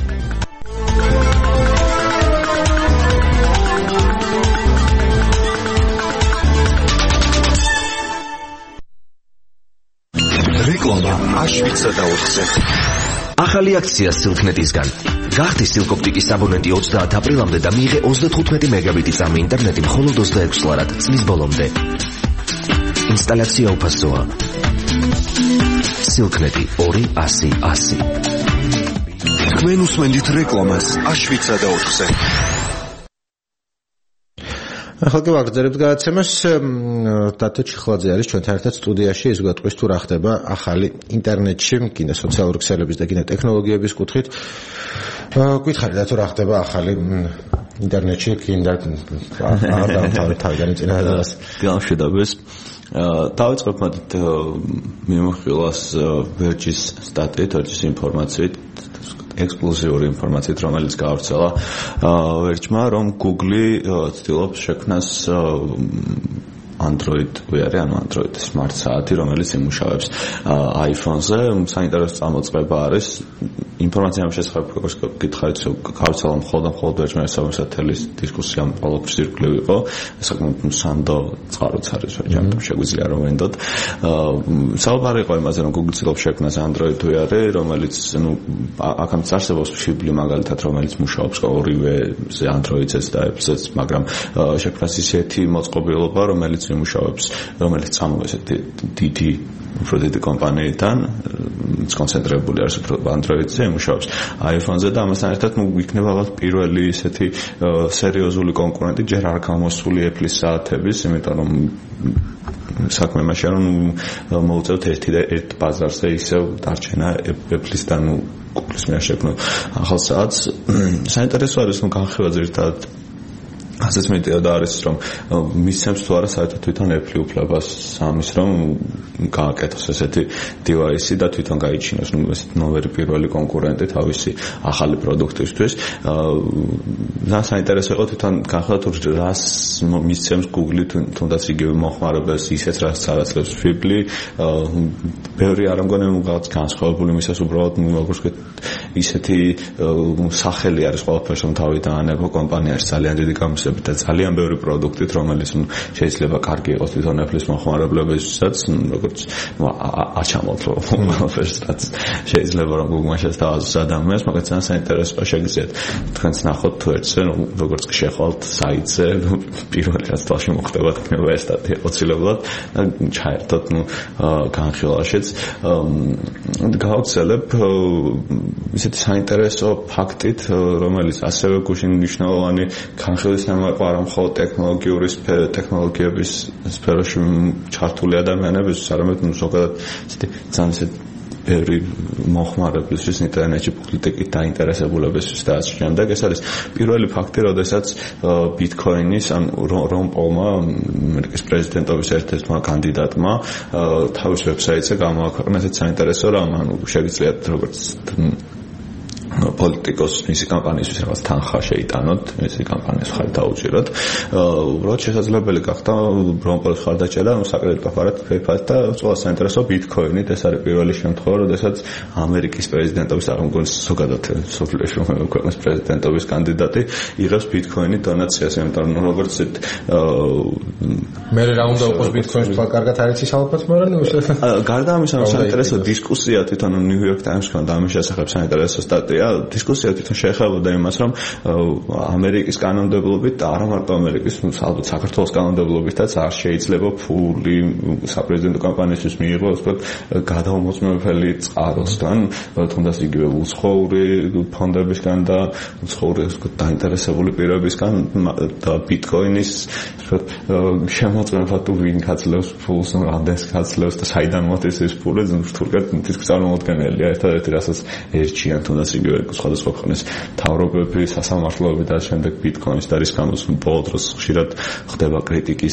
რეკლამა აშვიცა და ოთხზე. ახალი აქცია სილკნეტისგან. გახდი სილკოპტიკის აბონენტი ოცდაათი აპრილამდე და მიიღე ოცდათხუთმეტი მეგაბიტი წამი ინტერნეტი მხოლოდ ოცდაექვსი ლარად წლის ბოლომდე. ინსტალაცია უფასოა. სილკნეტი ორი ასი ასი.
თქვენ უსმენთ რეკლამას აშვიცა და ოთხზე.
ახლა კი ვაგრძელებთ გადაცემას. დათო ჩიხლაძე არის ჩვენთან ერთად სტუდიაში, ის გვეტყვის თუ რა ხდება ახალი ინტერნეტში, კიდე სოციალური ქსელების და კიდე ტექნოლოგიების კუთხით. გვითხარი დათო, რა ხდება ახალი ინტერნეტში კიდე აღარ დავთავრე თავიდან წინადადებას.
გამშვიდობებს. დავიწყებ მათ მიმოხილვას ვერჯის სტატიით, ვერჯის ინფორმაციით, ექსკლუზიური ინფორმაციით, რომელიც გავრცელა ვერჯმა, რომ Google ცდილობს შექმნას Android ვეარი, ანუ Android smart საათი, რომელიც იმუშავებს iPhone-ზე. საინტერესო წამოწყება არის ინფორმაცია ამ შესახებ, როგორც გითხარით, გავრცელა მხოლოდ და მხოლოდ ვერჯმა სამსათელის დისკუსია ყოველთვის ირგვლივ იყო. საკმაოდ სანდო წყაროც არის, რომ შეგვიძლია რომ ვენდოთ. საუბარი იყო იმაზე, რომ Google ცდილობს შექმნას Android ვეარი, რომელიც, ну, აქამდე არსებობს Fibli მაგალითად, რომელიც მუშაობს ორივე Android-ზეც და Apple-ზეც, მაგრამ შექმნას ისეთი მოწყობილობა, რომელიც იმუშავებს, რომელიც წამოვესეთ დიდი უფრო დიდი კომპანიიდან, კონცენტრირებული არის უფრო Android-ზე, იმუშავებს iPhone-ზე და ამასთან ერთად იქნება ალბათ პირველი ისეთი სერიოზული კონკურენტი ჯერ არ გამოსული Apple-ის საათების, იმიტომ რომ საქმე მაშინ რომ მოუწევთ ერთი და ერთ ბაზარზე ისევ დარჩენა Apple-ის და ნუ Google-ის მიერ შექმნილ ახალ საათს. საინტერესო არის, ნუ განხილვა ძირითადად ასეც მეტია არის რომ მისცემს თუ არა საერთოდ თვითონ Apple უფლებას ამის რომ გააკეთოს ესეთი device და თვითონ გაიჩინოს ნუ ესეთი ნოვერი პირველი კონკურენტი თავისი ახალი პროდუქტისთვის. და საინტერესო იყო თვითონ განხილვა თუ რას მისცემს Google თუნდაც იგივე მოხმარებელს ისეთ რაც არაცლებს Fibli. ბევრი არ მგონია რაღაც განსხვავებული მისას უბრალოდ როგორც ვთქვით ისეთი სახელი არის ყველაფერს რომ თავიდან ანება კომპანიაში ძალიან დიდი გამოსი და ძალიან ბევრი პროდუქტით, რომელიც შეიძლება კარგი იყოს თვითონ Apple-ის მოხმარებლებისთვისაც, როგორც არ ჩამოთვლო ყველაფერს, რაც შეიძლება რომ Google-მა შესთავაზოს ადამიანს, მაგრამ ძალიან საინტერესოა შეგიძლიათ თქვენც ნახოთ თუ ერთზე, როგორც შეხვალთ საიტზე, პირველი რაც თვალში მოხდება თქვენ ეს სტატია ოცილებლად და ჩაერთოთ, ნუ განხილვაშიც. გავცელებ ისეთი საინტერესო ფაქტით, რომელიც ასევე გუშინ მნიშვნელოვანი განხილვის იყო არა მხოლოდ ტექნოლოგიური ტექნოლოგიების სფეროში ჩართული ადამიანებისთვის, არამედ ზოგადად ისეთი ძალიან ისეთი ბევრი მოხმარებლისთვის ინტერნეტში პოლიტიკით დაინტერესებულებისთვის და ასე შემდეგ. ეს არის პირველი ფაქტი, როდესაც ბიტკოინის ან რონ პოლმა, ამერიკის პრეზიდენტობის ერთ-ერთმა კანდიდატმა თავის ვებსაიტზე გამოაქვეყნა ესეთ საინტერესო რამ, ანუ შეგიძლიათ როგორც პოლიტიკოს მისი კამპანიისთვის რაღაც თანხა შეიტანოთ, მისი კამპანიის ხარ დაუჭიროთ. უბრალოდ შესაძლებელი გახდა რომპოლის ხარდაჭერა საკრედიტო აფარად PayPal და უცხოა საინტერესო ბიტკოინით. ეს არის პირველი შემთხვევა, როდესაც ამერიკის პრეზიდენტობის აღმოჩენის ზოგადად სოფლიოში ქვეყნის პრეზიდენტობის კანდიდატი იღებს ბიტკოინით დონაციას, იმიტომ რომ როგორც
მე რა უნდა იყოს ბიტკოინის თქვა კარგად არის ის ალბათ, მაგრამ
გარდა ამისა, საინტერესო დისკუსია თვითონ New York Times-ში და ამის შესახებ საინტერესო სტატია დისკუსია თვითონ შეეხებოდა იმას, რომ ამერიკის კანონმდებლობით და არა მარტო ამერიკის, ალბათ საქართველოს კანონმდებლობითაც არ შეიძლება ფული საპრეზიდენტო კამპანიისთვის მიიღოს, თქო, გადაუმოწმებელი წყაროსგან, თუნდაც იგივე უცხოური ფონდებისგან და უცხოური დაინტერესებული პირებისგან და ბიტკოინის თქო შემოწმება თუ ვინ გაძლევს ფულს, რამდენს გაძლევს და საიდან მოდის ეს ფული, თურქეთ თითქმის წარმოუდგენელია. ერთადერთი რასაც ერჩიან თუნდაც იგივე სხვადასხვა ქვეყნის მთავრობები, სასამართლოები და შემდეგ ბიტკოინის და რის გამოც ბოლო დროს ხშირად ხდება კრიტიკის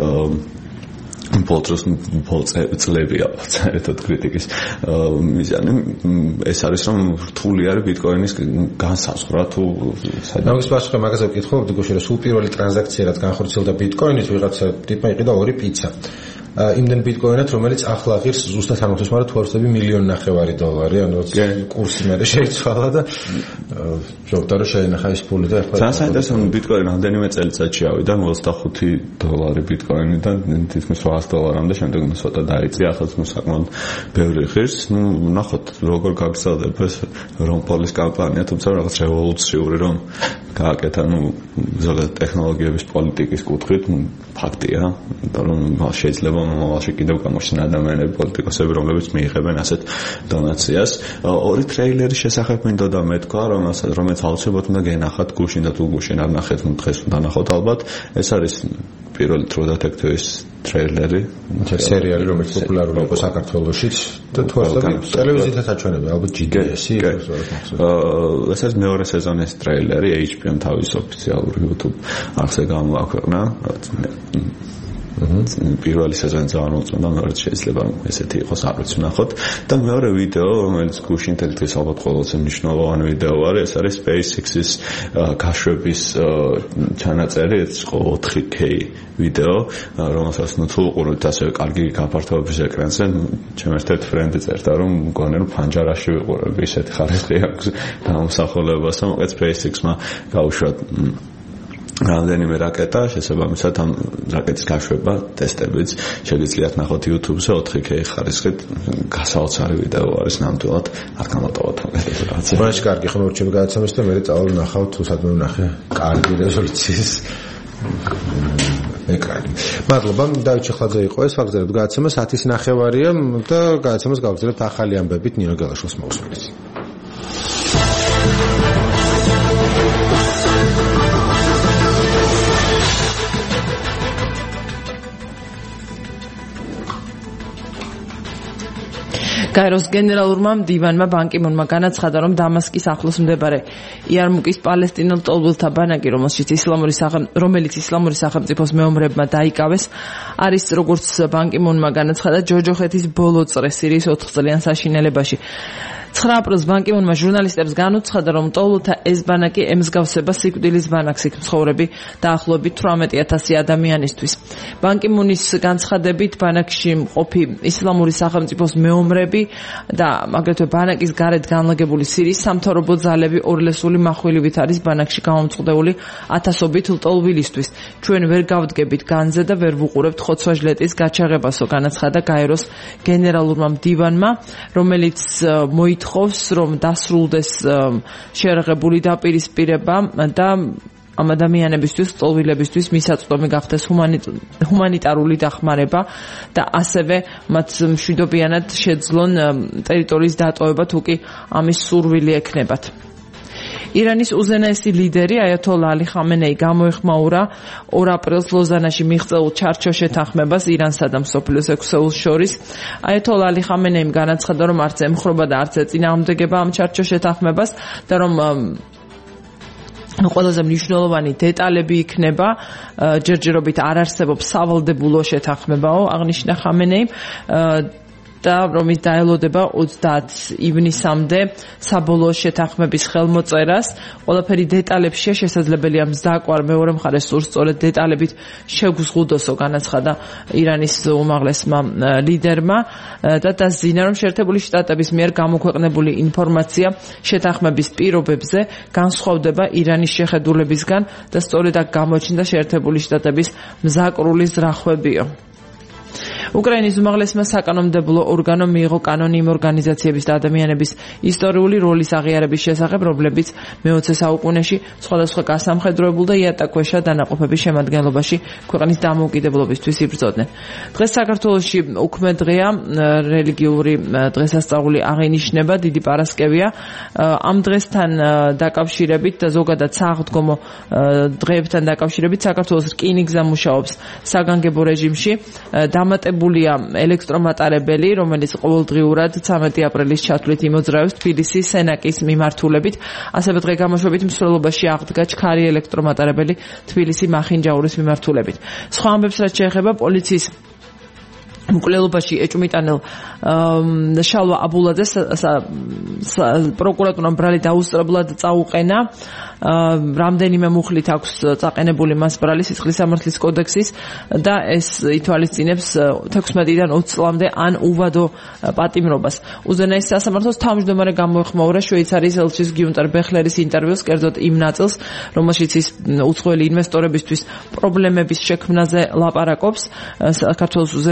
ბოლოს წლებია საერთოდ კრიტიკის მიზანი. ეს არის რომ რთული არის ბიტკოინის განსაზღვრა თუ
საერთოდ ის პასუხი მაგაზე ვკითხულობდი გუშინ, რომ სულ პირველი ტრანზაქცია რაც განხორციელდა ბიტკოინის ვიღაცა ტიპმა იყიდა ორი პიცა. იმდენ ბიტკოინად, რომელიც ახლა ღირს ზუსტად ამოხსნეს, მაგრამ თუ არ ვწდები მილიონი ნახევარი დოლარი, ანუ კურსი მე შეიცვალა და ჯობდა რომ შეინახა ის ფული და ახლა
ძალიან საინტერესო ბიტკოინი რამდენიმე წელიწადში ავიდა ოცდახუთი დოლარი ბიტკოინიდან თითქმის რვაას დოლარამდე, შემდეგ ცოტა დაიწია, ახლა საკმაოდ ბევრი ღირს. ნუ ნახოთ როგორ გაგრძელდება ეს რომპოლის კამპანია, თუმცა რაღაც რევოლუციური რომ გააკეთა, ნუ ზოგადად ტექნოლოგიების პოლიტიკის კუთხით ფაქტია, იმიტომ რომ შეიძლება მომავალში კიდევ გამოჩნდნენ ადამიანები, პოლიტიკოსები, რომლებიც მიიღებენ ასეთ დონაციას. ორი ტრეილერის შესახებ მინდოდა და მეთქვა, რომელიც აუცილებლად უნდა გენახათ გუშინ და თუ გუშინ არ ნახეთ, დღეს უნდა ნახოთ ალბათ. ეს არის პირველი True Detective-ის ტრეილერი,
სერიალი, რომელიც პოპულარული იყო საქართველოშიც და თუ არა ტელევიზიითაც აჩვენებენ, ალბათ ჯი დი ესი.
აა ეს არის მეორე სეზონის ტრეილერი, ეიჩ პი ემ თავის ოფიციალურ YouTube არხზე გამოაქვეყნა. პირველი სეზონი ძალიან მოწონდა, მეორე შეიძლება ესეთი იყოს, არ ვიცი, ნახოთ. და მეორე ვიდეო, რომელიც გუშინ თელი დღის ალბათ ყველაზე მნიშვნელოვანი ვიდეო არის, ეს არის SpaceX-ის გაშვების ჩანაწერი, ეს იყო ოთხი კეი ვიდეო, რომელსაც ნუ თუ უყურებთ ასევე კარგი გაფართოების ეკრანზე, ჩემ ერთ-ერთი ფრენდი წერდა, რომ მგონი რომ ფანჯარაში ვიყურებ, ისეთი ხარისხი აქვს გამოსახულებას, მოკლედ SpaceX-მა გაუშვა რამდენიმე რაკეტა, შესაბამისად ამ რაკეტის გაშვება, ტესტებიც შეგიძლიათ ნახოთ YouTube-ზე ოთხი კეი ხარისხით, გასაოცარი ვიდეო არის ნამდვილად, არ გამოტოვოთ მაგალითად რაღაცა.
მაშინ კარგი ხომ რჩები გადაცემის და მე წავალ ნახავ თუ სადმე ვნახე კარგი რეზოლუციის ეკრანი. მადლობა, დავით ჩეხლაძე იყო ეს, ვაგზავნებთ გადაცემას ათის ნახევარია და გადაცემას გავგზავნებთ ახალი ამბებით ნინო გელაშვილს მოусმენთ.
გაეროს გენერალურმა მდივანმა ბან კი მუნმა განაცხადა, რომ დამასკის ახლოს მდებარე იარმუკის პალესტინელ ტოლბულთა ბანაკი, რომელშიც ისლამური რომელიც ისლამური სახელმწიფოს მეომრებმა დაიკავეს, არის როგორც ბან კი მუნმა განაცხადა ჯოჯოხეთის ბოლო წრე სირიის ოთხწლიან საშინელებაში. ცხრა აპრილს ბან კი მუნმა ჟურნალისტებს განუცხადა, რომ ტოლბულთა ეს ბანაკი ემსგავსება სიკვდილის ბანაკს, იქ მცხოვრები დაახლოებით თვრამეტი ათასი ადამიანისთვის. ბან კი მუნის განცხადებით ბანაკში მყოფი ისლამური სახელმწიფოს მეომრები და აგრეთვე ბანაკის გარეთ განლაგებული სირიის სამთავრობო ძალები ორლესული מחვილივით არის ბანაკში გამომწყდეული ათასობით ლტოლვილისთვის. ჩვენ ვერ გავდგებით განზე და ვერ ვუყურებთ ხოცვა-ჟლეტის გაჩაღებასო, განაცხადა გაეროს გენერალურმა მდივანმა, რომელიც მოითხოვს, რომ დასრულდეს შეერაღებული დაპირისპირება და ამ ადამიანებისთვის, ლტოლვილებისთვის მისაწვდომი გახდეს ჰუმანიტარული დახმარება და ასევე მათ მშვიდობიანად შეძლონ ტერიტორიის დატოვება, თუ კი ამის სურვილი ექნებათ. ირანის უზენაესი ლიდერი აიათოლა ალი ხამენეი გამოეხმაურა ორ აპრილს ლოზანაში მიღწეულ ჩარჩო შეთანხმებას ირანსა და მსოფლიოს ექვსეულს შორის. აიათოლა ალი ხამენეიმ განაცხადა, რომ არც ემხრობა და არც ეწინააღმდეგება ამ ჩარჩო შეთანხმებას და რომ ყველაზე მნიშვნელოვანი დეტალები იქნება, ჯერჯერობით არ არსებობს სავალდებულო შეთანხმებაო, აღნიშნა ხამენეიმ და რომ ის დაელოდება ოცდაათ ივნისამდე საბოლოო შეთანხმების ხელმოწერას. ყველაფერი დეტალებშია, შესაძლებელია მზდაკვარ მეორე მხარეს სურს სწორედ დეტალებით შეგუზღუდოსო, განაცხადა ირანის უმაღლესმა ლიდერმა და დასძინა, რომ შეერთებული შტატების მიერ გამოქვეყნებული ინფორმაცია შეთანხმების პირობებზე განსხვავდება ირანის შეხედულებისგან და სწორედ აქ გამოჩნდა შეერთებული შტატების მზაკრული ზრახვებიო. უკრაინის უმაღლესმა საკანონმდებლო ორგანომ მიიღო კანონი იმ ორგანიზაციების და ადამიანების ისტორიული როლის აღიარების შესახებ, რომლებიც მეოცე საუკუნეში სხვადასხვა გასამხედროებულ და იატაკქვეშა დანაყოფების შემადგენლობაში ქვეყნის დამოუკიდებლობისთვის იბრძოდნენ. დღეს საქართველოში უქმე დღეა, რელიგიური დღესასწაული აღინიშნება, დიდი პარასკევია. ამ დღესთან დაკავშირებით და ზოგადად სააღდგომო დღეებთან დაკავშირებით საქართველოს რკინიგზა მუშაობს საგანგებო რეჟიმში. დამატებულია ელექტრომატარებელი, რომელიც ყოველდღიურად ცამეტი აპრილის ჩათვლით იმოძრავებს თბილისის სენაკის მიმართულებით. ასევე დღე გამოშვებით მსვლელობაში აღდგა ჩქარი ელექტრომატარებელი თბილისი მახინჯაურის მიმართულებით. სხვა ამბებს რაც შეეხება პოლიციის მკვლელობაში ეჭვმიტანელ შალვა აბულაძეს პროკურატურამ ბრალი დაუსწრებლად წაუყენა. რამდენიმე მუხლით აქვს წაყენებული მას ბრალი სისხლის სამართლის კოდექსის და ეს ითვალისწინებს თექვსმეტიდან ოცი წლამდე ან უვადო პატიმრობას. უზენაესი სასამართლოს თავმჯდომარე გამოეხმაურა შვეიცარიის ელჩის გიუნტერ ბეხლერის ინტერვიუს, კერძოდ იმ ნაწილს, რომელშიც ის უცხოელი ინვესტორებისთვის პრობლემების შექმნაზე ლაპარაკობს. საქართველოს უზენაესი სასამართლოს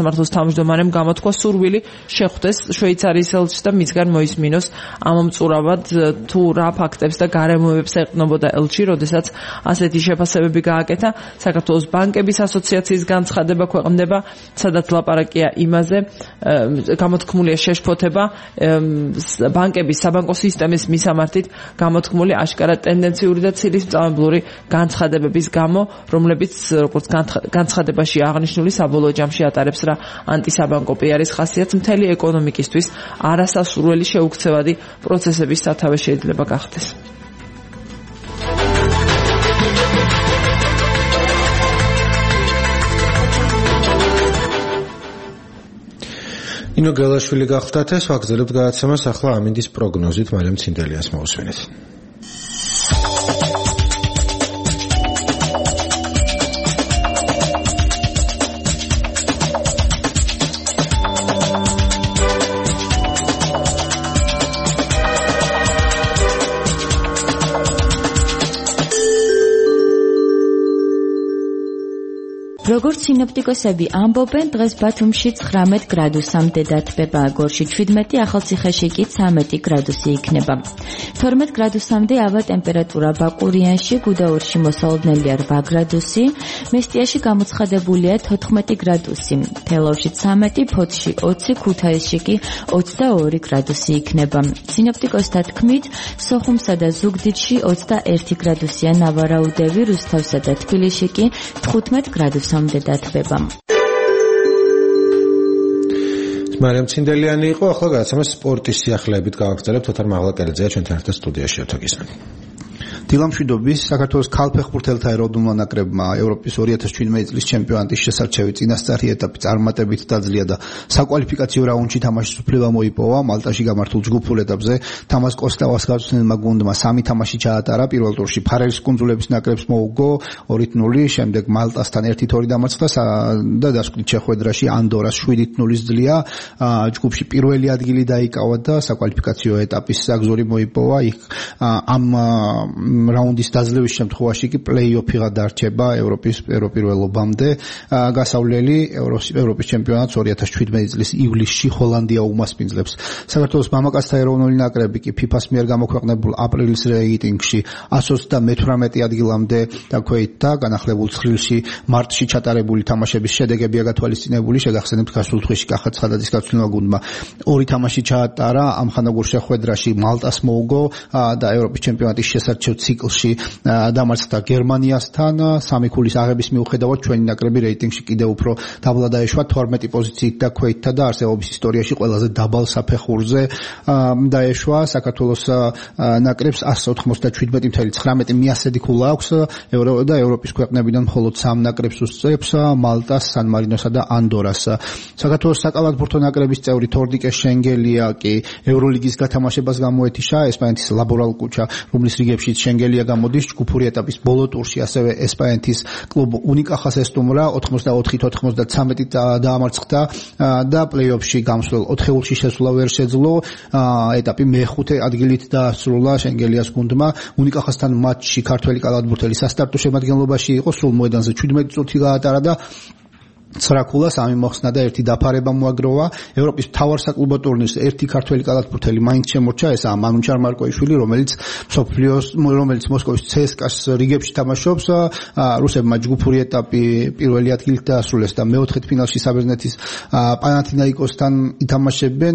სასამართლოს თავმჯდომარემ გამოთქვა სურვილი შეხვდეს შვეიცარიის ელჩს და მისგან მოისმინოს ამომწურავად თუ რა ფაქტებს და გარემოებებს ეყრდნობოდა ელჩი, როდესაც ასეთი შეფასებები გააკეთა. საქართველოს ბანკების ასოციაციის განცხადება ქვეყნდება, სადაც ლაპარაკია იმაზე, გამოთქმულია შეშფოთება ბანკების საბანკო სისტემის მისამართით გამოთქმული აშკარა ტენდენციური და ცილისწამებლური განცხადებების გამო, რომლებიც როგორც განცხადებაში აღნიშნული საბოლოო ჯამში ატარებს რა ანტისაბანკო პიარის ხასიათს, მთელი ეკონომიკისთვის არასასურველი შეუქცევადი პროცესების სათავე შეიძლება გახდეს.
ინო გელაშვილი გახდათ ეს ვაგზელებთ გადაცემას ახლა ამინდის პროგნოზით მარიამ ცინდელიანს მოусვენეთ.
როგორც სინოპტიკოსები ამბობენ, დღეს ბათუმში ცხრამეტ გრადუსამდე დათბება, გორში შვიდმეტი, ახალციხეში კი ცამეტი გრადუსი იქნება. თორმეტ გრადუსამდე ავა ტემპერატურა ბაკურიანში, გუდაურში მოსალოდნელია რვა გრადუსი, მესტიაში გამოცხადებულია თოთხმეტი გრადუსი, თელავში ცამეტი, ფოთში ოცი, ქუთაისში კი ოცდაორი გრადუსი იქნება. სინოპტიკოსთა თქმით, სოხუმსა და ზუგდიდში ოცდაერთი გრადუსია ნავარაუდევი, რუსთავსა და თბილისში კი თხუთმეტ გრადუსამდე დათბება.
მარიამ ცინდელიანი იყო, ახლა გადაცემას სპორტის სიახლეებით გავაგრძელებთ. ოთარ მაღლაკელიძეა ჩვენთან ერთად სტუდიაში, ეთოგისმენ.
დილამშვიდობის საქართველოს ქალფეხბურთელთა ეროვნულმა ნაკრებმა ევროპის ორი ათას შვიდმეტი წლის ჩემპიონატის შესარჩევი წინასწარი ეტაპი წარმატებით დაძლია და საკვალიფიკაციო რაუნდში თამაშის უფლება მოიპოვა. მალტაში გამართულ ჯგუფურ ეტაპზე თამაზ კოსტავას გაწვრთნილმა გუნდმა სამი თამაში ჩაატარა. პირველ ტურში ფარერის კუნძულების ნაკრებს მოუგო ორით ნული, შემდეგ მალტასთან ერთით ორი დამარცხდა და დასკვნით შეხვედრაში ანდორას შვიდით ნულის ძლია. ჯგუფში პირველი ადგილი დაიკავა და საკვალიფიკაციო ეტაპის საგზური მოიპოვა. იქ ამ რაუნდის დაძლევის შემთხვევაში კი პლეი-ოფი დარჩება ევროპის პირველობამდე. გასავლელი ევროპის ჩემპიონატს ორი ათას შვიდმეტი წლის ივლისში ჰოლანდია უმასპინძლებს. საქართველოს მამაკაცთა ეროვნული ნაკრები კი ფიფას მიერ გამოქვეყნებულ აპრილის რეიტინგში εκას ოცდამეთვრამეტი ადგილამდე დაქვეითდა. განახლებულ ცხრილში მარტში ჩატარებული თამაშების შედეგებია გათვალისწინებული. შეგახსენებთ, გასულ თვეში კახა ცხადაძის გაწვრთნილმა გუნდმა ორი თამაში ჩაატარა. ამხანაგურ შეხვედრაში მალტას მოუგო და ევროპის ჩემპიონატის შესარჩევ ციკლში დამარცხდა გერმანიასთან. სამი ქულის აღების მიუხედავად ჩვენი ნაკრები რეიტინგში კიდევ უფრო დაბლა დაეშვა, თორმეტი პოზიციით დაქვეითდა და არსებობის ისტორიაში ყველაზე დაბალ საფეხურზე დაეშვა. საქართველოს ნაკრებს εκას ოთხმოცდაშვიდმეტი ფاصლე ცხრამეტი მიასედი ქულა აქვს და ევროპის ქვეყნებიდან მხოლოდ სამ ნაკრებს უსწრებს, მალტას, სან-მარინოსა და ანდორას. საქართველოს საკალათბურთო ნაკრების წევრი თორნიკე შენგელია კი ევროლიგის გათამაშებას გამოეთიშა. ესპანეთის ლაბორალ კუჩა, რომლის რიგებში შენგელია გამოდის, ჯგუფური ეტაპის ბოლო ტურში ასევე ესპანეთის კლუბ უნიკახას ესტუმრა, ოთხმოცდაოთხით ოცდამეცხრამეტი დაამარცხდა და პლეი-ოფში გამსვლელ ოთხეულში შესვლა ვერ შეძლო. ეტაპი მეხუთე ადგილით დაასრულა შენგელიას გუნდმა. უნიკახასთან მატჩში ქართველი კალათბურთელი სასტარტო შემადგენლობაში იყო, სრულ მოედანზე შვიდმეტი წუთი გაატარა და ცხრა ქულა, სამი მოხსნა და ერთი დაფარება მოაგროვა. ევროპის მთავარ საკლუბო ტურნირს ერთი ქართველი კალათბურთელი მაინც შემორჩა, ესაა მანუჩარ მარკოიშვილი, რომელიც მსოფლიოს რომელიც მოსკოვის ცსკას რიგებში თამაშობს. რუსებმა ჯგუფური ეტაპი პირველი ადგილით დაასრულეს და მეოთხედ ფინალში საბერძნეთის პანათინაიკოსთან ითამაშებენ.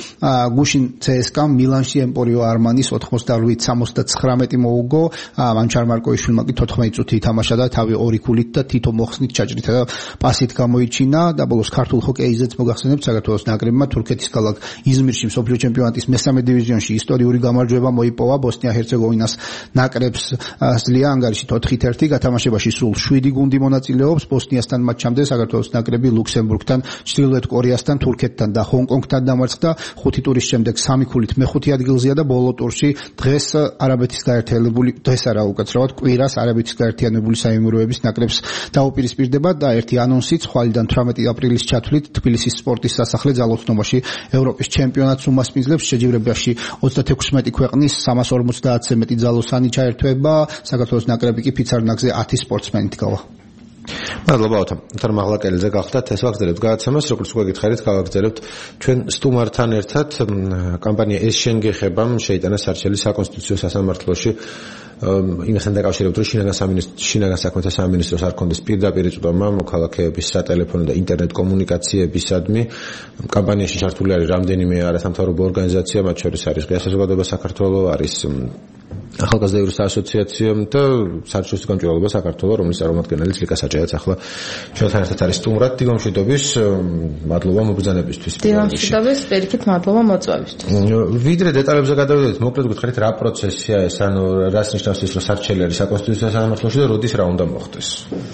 გუშინ ცსკამ მილანში ემპორიო არმანის ოთხმოცდაოთხით სამოცდაცხრამეტი მოუგო. მანუჩარ მარკოიშვილმა კი თოთხმეტი წუთი ითამაშა და თავი ორი ქულით და თითო მოხსნით ჩაჭრითა და პასით გამოიჩინა. და ბოლოს ქართულ ჰოკეიზეც მოგახსენებთ, საქართველოს ნაკრებმა თურქეთის ქალაქ იზმირში მსოფლიო ჩემპიონატის მესამე დივიზიონში ისტორიული გამარჯვება მოიპოვა. ბოსნია-ჰერცეგოვინას ნაკრებს სძლია ანგარიშით ოთხით ერთი. გათამაშებაში სულ შვიდი გუნდი მონაწილეობს. ბოსნიასთან მატჩამდე საქართველოს ნაკრები ლუქსემბურგთან, ჩრდილოეთ კორეასთან, თურქეთთან და ჰონკონგთან დამარცხდა. ხუთი ტურის შემდეგ სამი ქულით მეხუთე ადგილზეა და ბოლო ტურში დღეს არაბეთის გაერთიანებული დღეს არა უკაცრავად კვირას არაბეთის გაერთიანებული საემიროების ნაკრებს დაუპირისპირდება და ერთი ანონსი ხვალიდან თვრამეტი აპრილის ჩათვლით თბილისის სპორტის სასახლე ძალოსნობაში ევროპის ჩემპიონატს უმასპინძლებს. შეჯიბრებაში ოცდათექვსმეტი ქვეყნის სამას ორმოცდაათზე მეტი ძალოსანი ჩაერთვება. საქართველოს ნაკრები კი ფიცარნაგზე ათი სპორტსმენით გავა.
მადლობა ოთო. თორემ მაღლაკელიძე გახდათ, ეს ვაგრძელებთ გადაცემას, როგორც უკვე გითხარით, გავაგრძელებთ ჩვენ სტუმართან ერთად კამპანია ეს შენ გეხებამ შეიტანა სარჩელი საკონსტიტუციო სასამართლოში იმასთან დაკავშირებით, რომ შინაგან სამინისტრო შინაგან საქმეთა სამინისტროს არ ქონდეს პირდაპირ წვდომა მოქალაქეების სატელეფონო და ინტერნეტ კომუნიკაციებისადმი. კამპანიაში ჩართული არის რამდენიმე არასამთავრობო ორგანიზაცია, მათ შორის არის ღია საზოგადოება საქართველოს, არის ახალგაზრდა ასოციაცია და საერთაშორისო გამჭვირვალობა საქართველოს, რომლის წარმომადგენელიც ლიკა საჯაიაც ახლა ჩვენთან ერთად არის სტუმრად. დილომშვიდობის, მადლობა მობრძანებისთვის.
დილომშვიდობის, პირიქით მადლობა მოწვევისთვის.
ვიდრე დეტალებზე გადავიდეთ, მოკლედ გითხარით რა პროცესია ეს, ანუ რას ნიშნავს ის, რომ სარჩელი არის საკონსტიტუციო სასამართლოში და როდის რა უნდა მოხდეს?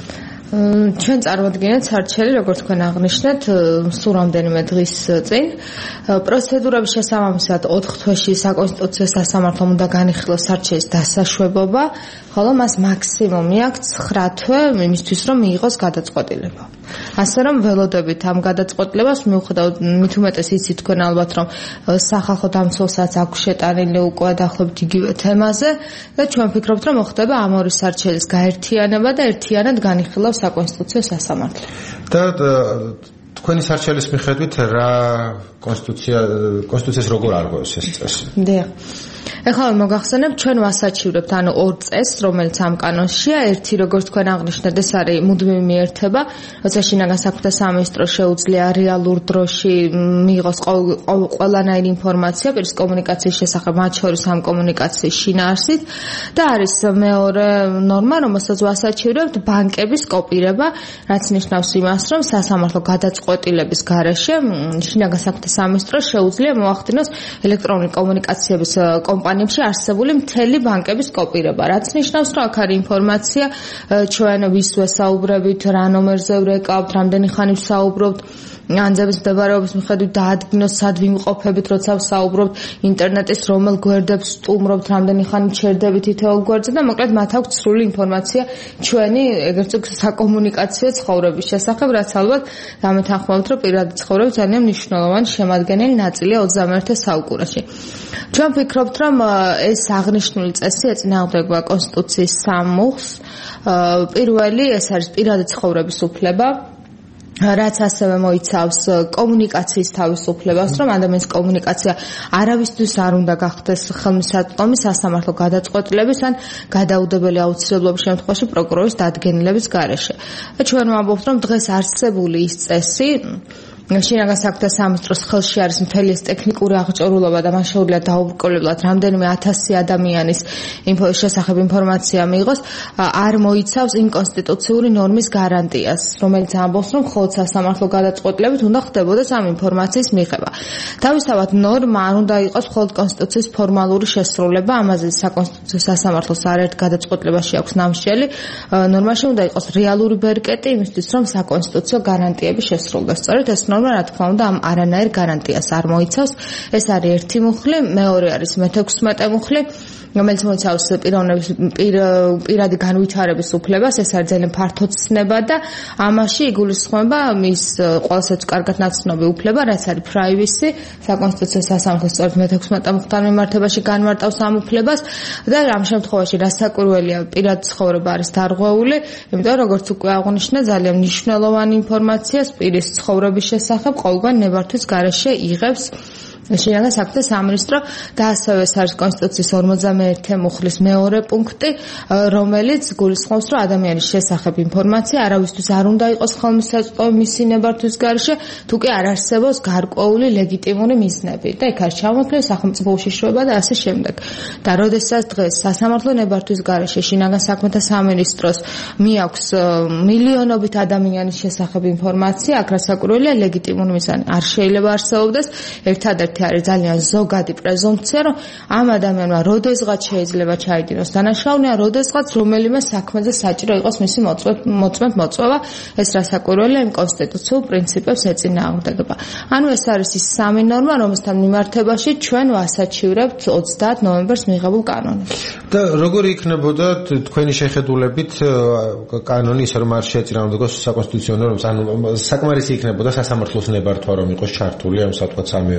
ჩვენ წარმოვიდგინეთ სარჩელი, როგორც თქვენ აღნიშნეთ, სულ რამდენიმე დღის წინ. პროცედურების შესაბამისად ოთხ თვეში საკონსტიტუციო სასამართლომ უნდა განიხილოს სარჩელის დასაშვებობა, ხოლო მას მაქსიმუმი აქვს ცხრა თვე იმისთვის, რომ მიიღოს გადაწყვეტილება. ასე რომ ველოდებით ამ გადაწყვეტილებას მიუხედავად მით უმეტეს იცით თქვენ ალბათ, რომ სახალხო დამცველსაც აქვს შეტანილი უკვე დაახლოებით იგივე თემაზე და ჩვენ ვფიქრობთ, რომ მოხდება ამ ორი სარჩელის გაერთიანება და ერთიანად განიხილავს საკონსტიტუციო სასამართლო.
და თქვენი სარჩელის მიხედვით რა კონსტიტუცია კონსტიტუციას როგორ არღვევს ეს წესი?
დიახ. ეხლა მოგახსენებ, ჩვენ ვასაჩივრებთ ანუ ორ წესს, რომელიც ამ კანონშია. ერთი, როგორც თქვენ აღნიშნეთ, ეს არის მუდმივი მიერთება, როცა შინაგან საქმეთა სამინისტრო შეუძლია რეალურ დროში მიიღოს ყველანაირი ინფორმაცია პირის კომუნიკაციის შესახებ, მათ შორის ამ კომუნიკაციის შინაარსით და არის მეორე ნორმა, რომელსაც ვასაჩივრებთ, ბანკების კოპირება, რაც ნიშნავს იმას, რომ სასამართლო გადაწყვეტილების გარეშე შინაგან საქმეთა სამინისტრო შეუძლია მოახდინოს ელექტრონული კომუნიკაციების კომპანიებში არსებული მთელი ბანკების კოპირება, რაც ნიშნავს, რომ აქ არის ინფორმაცია, ჩვენ ვის ვესაუბრებით, რა ნომერზე ვრეკავთ, რამდენი ხანი ვსაუბრობთ, ანძების მდებარეობის მიხედვით დაადგინოს, სად ვიმყოფებით, როცა ვსაუბრობთ, ინტერნეტის რომელ გვერდებს ვსტუმრობთ, რამდენი ხანი ჩერდებით თითოეულ გვერდზე და მოკლედ მათ აქვს სრული ინფორმაცია ჩვენი ეგრეთ წოდებული საკომუნიკაციო ცხოვრების შესახებ, რაც ალბათ დამეთანხმებით, რომ პირადი ცხოვრების ძალიან მნიშვნელოვანი შემადგენელი ნაწილია ოცდამეერთე საუკუნეში. ჩვენ ვფიქრობთ, რომ ეს აღნიშნული წესი ეწინააღმდეგება კონსტიტუციის სამ მუხლს. პირველი, ეს არის პირადი ცხოვრების უფლება, რაც ასევე მოიცავს კომუნიკაციის თავისუფლებას, რომ ადამიანის კომუნიკაცია არავისთვის არ უნდა გახდეს ხელმისაწვდომი სასამართლო გადაწყვეტილების ან გადაუდებელი აუცილებლობის შემთხვევაში პროკურორის დადგენილების გარეშე. ჩვენ ვამბობთ, რომ დღეს არსებული ის წესი შინაგან საქმეთა სამინისტროს ხელში არის მთელი ეს ტექნიკური აღჭურვილობა და მან შეუძლია დაუბრკოლებლად რამდენიმე ათასი ადამიანის შესახებ ინფორმაცია მიიღოს, არ მოიცავს ინკონსტიტუციური ნორმის გარანტიას, რომელიც ამბობს, რომ მხოლოდ სასამართლო გადაწყვეტილებით უნდა ხდებოდეს ამ ინფორმაციის მიღება. თავისთავად ნორმა არ უნდა იყოს მხოლოდ კონსტიტუციის ფორმალური შესრულება, ამაზე საკონსტიტუციო სასამართლოს არაერთ გადაწყვეტილებაში აქვს ნამსჯელი, ნორმაში უნდა იყოს რეალური ბერკეტი იმისთვის, რომ საკონსტიტუციო გარანტიები შესრულდეს. სწორედ ეს რა თქმა უნდა ამ არანაირ გარანტიას არ მოიცავს. ეს არის ერთი მუხლი, მეორე არის მეთექვსმეტე მუხლი, რომელიც მოიცავს პიროვნების პირადი განვითარების უფლებას, ეს არის ძალიან ფართო ცნება და ამაში იგულისხმება მის ყველასაც კარგად ნაცნობი უფლება, რაც არის privacy, საკონსტიტუციო სასამართლო სწორედ მეთექვსმეტე მუხლთან მიმართებაში განმარტავს ამ უფლებას და ამ შემთხვევაში რასაკვირველია პირადი ცხოვრება არის დარღვეული, იმიტომ რომ როგორც უკვე აღნიშნა, ძალიან მნიშვნელოვანი ინფორმაციას პირის ცხოვრების შესახებ ყოველგვარ ნებართვის გარეშე იღებს შინაგან საქმეთა სამინისტრო და ასევე ეს არის კონსტიტუციის ორმოცდამეერთე მუხლის მეორე პუნქტი, რომელიც გულისხმობს, რომ ადამიანის შესახებ ინფორმაცია არავისთვის არ უნდა იყოს ხელმისაწვდომი მისი ნებართვის გარეშე, თუ კი არ არსებობს გარკვეული ლეგიტიმური მიზნები და იქ არის ჩამოთვლილი სახელმწიფო უშიშროება და ასე შემდეგ. და როდესაც დღეს სასამართლო ნებართვის გარეშე შინაგან საქმეთა სამინისტროს მიაქვს მილიონობით ადამიანის შესახებ ინფორმაცია, აქ რასაკვირველია ლეგიტიმური მიზანი არ შეიძლება არსებობდეს, ერთადერთი არის ძალიან ზოგადი პრეზუმპცია, რომ ამ ადამიანმა როდესღაც შეიძლება ჩაიდინოს დანაშაული, ან როდესღაც რომელიმე საქმეზე საჭირო იყოს მისი მოწმედ მოწვევა, ეს რასაკვირველია იმ კონსტიტუციურ პრინციპებს ეწინააღმდეგება. ანუ ეს არის ის სამი ნორმა, რომელთა მიმართებაში ჩვენ ვასაჩივრებთ ოცდაათ ნოემბერს მიღებულ კანონში.
და როგორი იქნებოდა თქვენი შეხედულებით კანონი, ისე რომ არ შეეწინააღმდეგოს საკონსტიტუციო ნორმებს, ანუ საკმარისი იქნებოდა სასამართლოს ნებართვა, რომ იყოს ჩართული ამ სათვალ სამივე მიმართულება?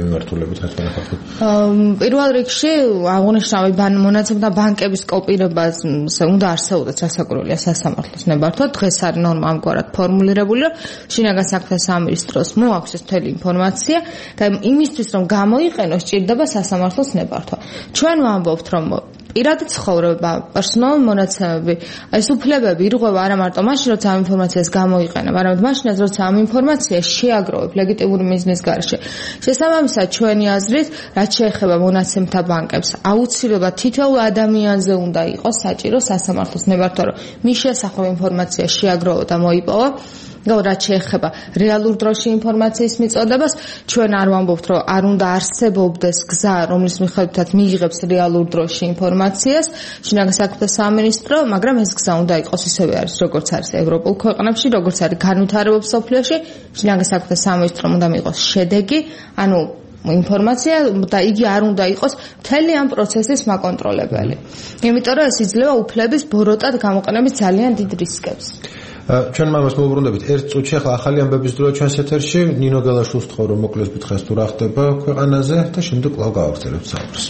მოგვიანებით რა თქვენ ახლა?
პირველ რიგში აღნიშნავი მონაცემთა ბანკების კოპირებას უნდა არსებობდეს რასაკურველია სასამართლოს ნებართვა. დღეს არის ნორმა ამგვარად ფორმულირებული, რომ შინაგან საქმეთა სამინისტროს მოაქვს ეს მთელი ინფორმაცია და იმისთვის რომ გამოიყენოს სჭირდება სასამართლოს ნებართვა. ჩვენ ვამბობთ რომ პირადი ცხოვრება, პერსონალური მონაცემები, ეს უფლებები ირღვევა არა მარტო მაშინ, როცა ამ ინფორმაციას გამოიყენებ, არამედ მაშინაც, როცა ამ ინფორმაციას შეაგროვებ ლეგიტიმური მიზნის გარეშე. შესაბამისად, ჩვენი აზრით, რაც შეეხება მონაცემთა ბანკებს, აუცილებლად თითოეულ ადამიანზე უნდა იყოს საჭირო სასამართლოს ნებართვა, რომ მის შესახებ ინფორმაცია შეაგროვა და მოიპოვა. რაც შეეხება რეალურ დროში ინფორმაციის მიწოდებას, ჩვენ არ ვამბობთ, რომ არ უნდა არსებობდეს გზა, რომლის მიხედვითაც მიიღებს რეალურ დროში ინფორმაციას შინაგან საქმეთა სამინისტრო, მაგრამ ეს გზა უნდა იყოს ისევე არის, როგორც არის ევროპულ ქვეყნებში, როგორც არის განვითარებულ სოფლიოში, შინაგან საქმეთა სამინისტრომ უნდა მიიღოს შედეგი, ანუ ინფორმაცია და იგი არ უნდა იყოს მთელი ამ პროცესის მაკონტროლებელი. იმიტომ რომ ეს იძლევა უფლების ბოროტად გამოყენების ძალიან დიდ რისკებს.
ჩვენ მამას მოვუბრუნდებით ერთ წუთში, ახლა ახალი ამბების დროა ჩვენს ეთერში. ნინო გელაშვილს ვთხოვ, რომ მოკლეს გითხრას თუ რა ხდება ქვეყანაზე და შემდეგ კვლავ გავაგრძელებთ საუბრს.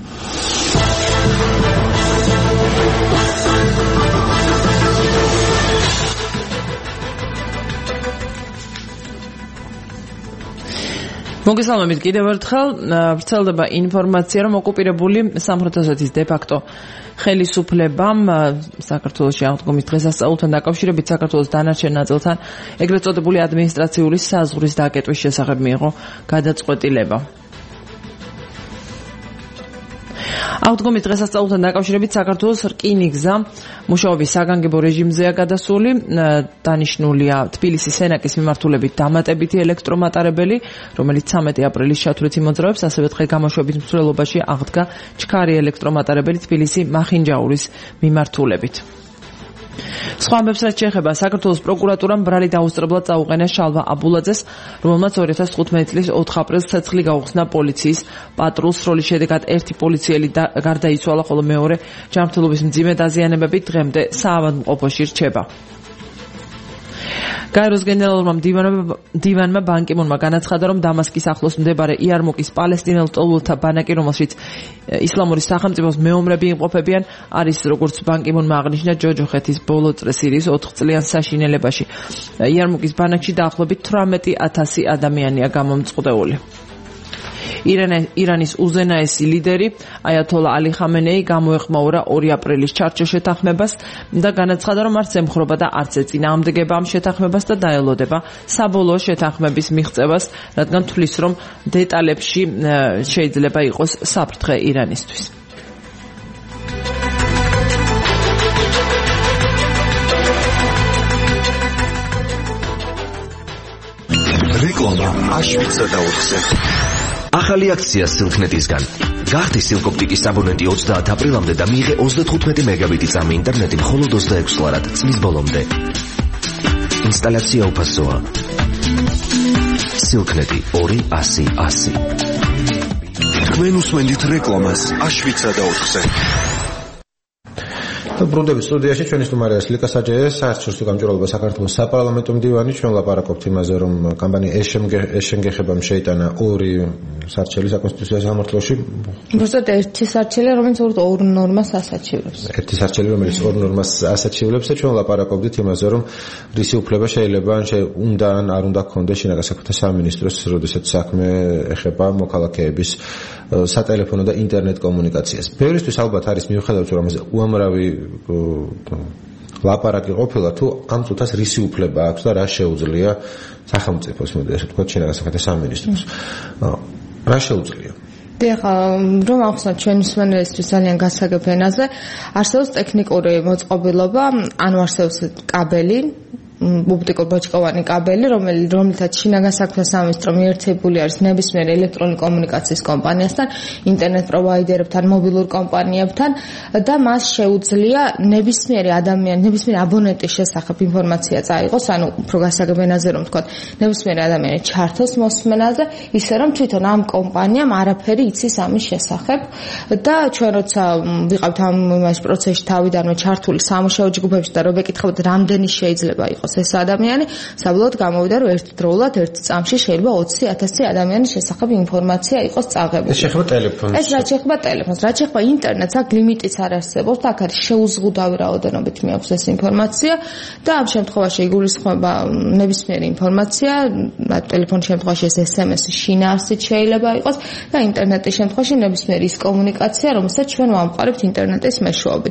მოგესალმებით კიდევ ერთხელ. ვრცელდება ინფორმაცია, რომ ოკუპირებული სამხრეთ ოსეთის დე-ფაქტო ხელისუფლებამ საქართველოში აღდგომის დღესასწაულთან დაკავშირებით საქართველოს დანარჩენ ნაწილთან ეგრეთ წოდებული ადმინისტრაციული საზღვრის დაკეტვის შესახებ მიიღო გადაწყვეტილება. აღდგომის დღესასწაულთან დაკავშირებით საქართველოს რკინიგზა მუშაობის საგანგებო რეჟიმზეა გადასული. დანიშნულია თბილისის სენაკის მიმართულებით დამატებითი ელექტრომატარებელი, რომელიც ცამეტი აპრილის ჩათვლით იმოძრავებს, ასევე დღე გამოშვების მსვლელობაში აღდგა ჩქარი ელექტრომატარებელი თბილისი მახინჯაურის მიმართულებით. სხვა ამბებს რაც შეეხება საქართველოს პროკურატურამ ბრალი დაუსწრებლად წაუყენა შალვა აბულაძეს, რომელმაც ორი ათას თხუთმეტი წლის ოთხ აპრილს ცეცხლი გაუხსნა პოლიციის პატრულს, როლის შედეგად ერთი პოლიციელი გარდაიცვალა, ხოლო მეორე ჯანმრთელობის მძიმე დაზიანებებით დღემდე საავადმყოფოში რჩება. გაეროს გენერალურმა მდივანმა ბან კი მუნმა განაცხადა, რომ დამასკის ახლოს მდებარე იარმუკის პალესტინელ ტოლულთა ბანაკი, რომელშიც ისლამური სახელმწიფოს მეომრები იმყოფებიან, არის როგორც ბან კი მუნმა აღნიშნა ჯოჯოხეთის ბოლო წრეს სირიის ოთხ წლიან საშინელებაში. იარმუკის ბანაკში დაახლოებით თვრამეტი ათასი ადამიანია გამომწყვდეული. ირანის უზენაესი ლიდერი აიათოლა ალი ხამენეი გამოეხმაურა ორი აპრილის ჩარჩო შეთანხმებას და განაცხადა, რომ არც ემხრობა და არც ეწინააღმდეგება ამ შეთანხმებას და დაელოდება საბოლოო შეთანხმების მიღწევას, რადგან თვლის, რომ დეტალებში შეიძლება იყოს საფრთხე ირანისთვის.
რეკლამა აშვიცა და ოთხზე.
ახალი აქცია სილქნეტისგან. გახდი სილკოპტიკის აბონენტი ოცდაათი აპრილამდე და მიიღე ოცდათხუთმეტი მეგაბიტი წამი ინტერნეტი მხოლოდ ოცდაექვსი ლარად წლის ბოლომდე. ინსტალაცია უფასოა. სილქნეტი ორი ასი ასი.
თქვენ უსმენთ რეკლამას აშვიცა და ოთხზე.
ბრუნდებით სტუდიაში ჩვენი სტუმარია ლიკა საჯაია, საერთაშორისო გამჭვირვალობა საქართველოს საპარლამენტო მდივანი. ჩვენ ვლაპარაკობთ იმაზე, რომ კამპანია ეშენგეხებამ შეიტანა ორი სარჩელი საკონსტიტუციო სამართლოში.
უბრალოდ ერთი სარჩელი, რომელიც ორ ნორმას ასაჩივრებს.
ერთი სარჩელი, რომელიც ორ ნორმას ასაჩივრებს და ჩვენ ვლაპარაკობდით იმაზე, რომ რისი უფლება შეიძლება ან უნდა ან არ უნდა გქონდეს შინაგან საქმეთა სამინისტროს, როდესაც საქმე ეხება მოქალაქეების სატელეფონო და ინტერნეტ კომუნიკაციას. ბევრისთვის ალბათ არის მიუხედავად რომ უამრავი ლაპარაკი ყოფილა თუ ამ წუთას რისი უფლება აქვს და რა შეუძლია სახელმწიფოს, მოდი ასე ვთქვათ, შინაგან საქმეთა სამინისტროს. რა შეუძლია?
ეხლა რომ ახსნათ ჩვენი მსმენელისთვის ძალიან გასაგებ ენაზე, არსებობს ტექნიკური მოწყობილობა, ანუ არსებობს კაბელი, ოპტიკურ-ბოჭკოვანი კაბელი, რომელთაც შინაგან საქმეთა სამინისტრო მიერთებული არის ნებისმიერ ელექტრონული კომუნიკაციის კომპანიასთან, ინტერნეტ პროვაიდერებთან, მობილურ კომპანიებთან და მას შეუძლია ნებისმიერი ადამიანი, ნებისმიერი აბონენტის შესახებ ინფორმაცია წაიღოს, ანუ უფრო გასაგებ ენაზე რომ ვთქვათ, ნებისმიერი ადამიანი ჩართოს მოსმენაზე, ისე რომ თვითონ ამ კომპანიამ არაფერი იცის ამის შესახებ და ჩვენ როცა ვიყავთ ამ პროცესში თავიდანვე ჩართული სამუშაო ჯგუფებში და რომ ვეკითხებოდ რამდენი შეიძლება იყოს
იყოს ეს ადამიანი, საბოლოოდ გამოვიდა, რომ ერთდროულად ერთ წამში შეიძლება ოცი ათასი ადამიანის შესახებ ინფორმაცია იყოს წაღებული.
ეს შეხება ტელეფონს.
ეს რაც შეხება ტელეფონს, რაც შეხება ინტერნეტს, აქ ლიმიტიც არ არსებობს და აქ არის შეუზღუდავი რაოდენობით მიაქვს ეს ინფორმაცია და ამ შემთხვევაში იგულისხმება ნებისმიერი ინფორმაცია, ტელეფონის შემთხვევაში ეს ეს em es-ი შინაარსით შეიძლება იყოს და ინტერნეტის შემთხვევაში ნებისმიერი ის კომუნიკაცია, რომელსაც ჩვენ ვამყარებთ ინტერნეტის მეშვეობით.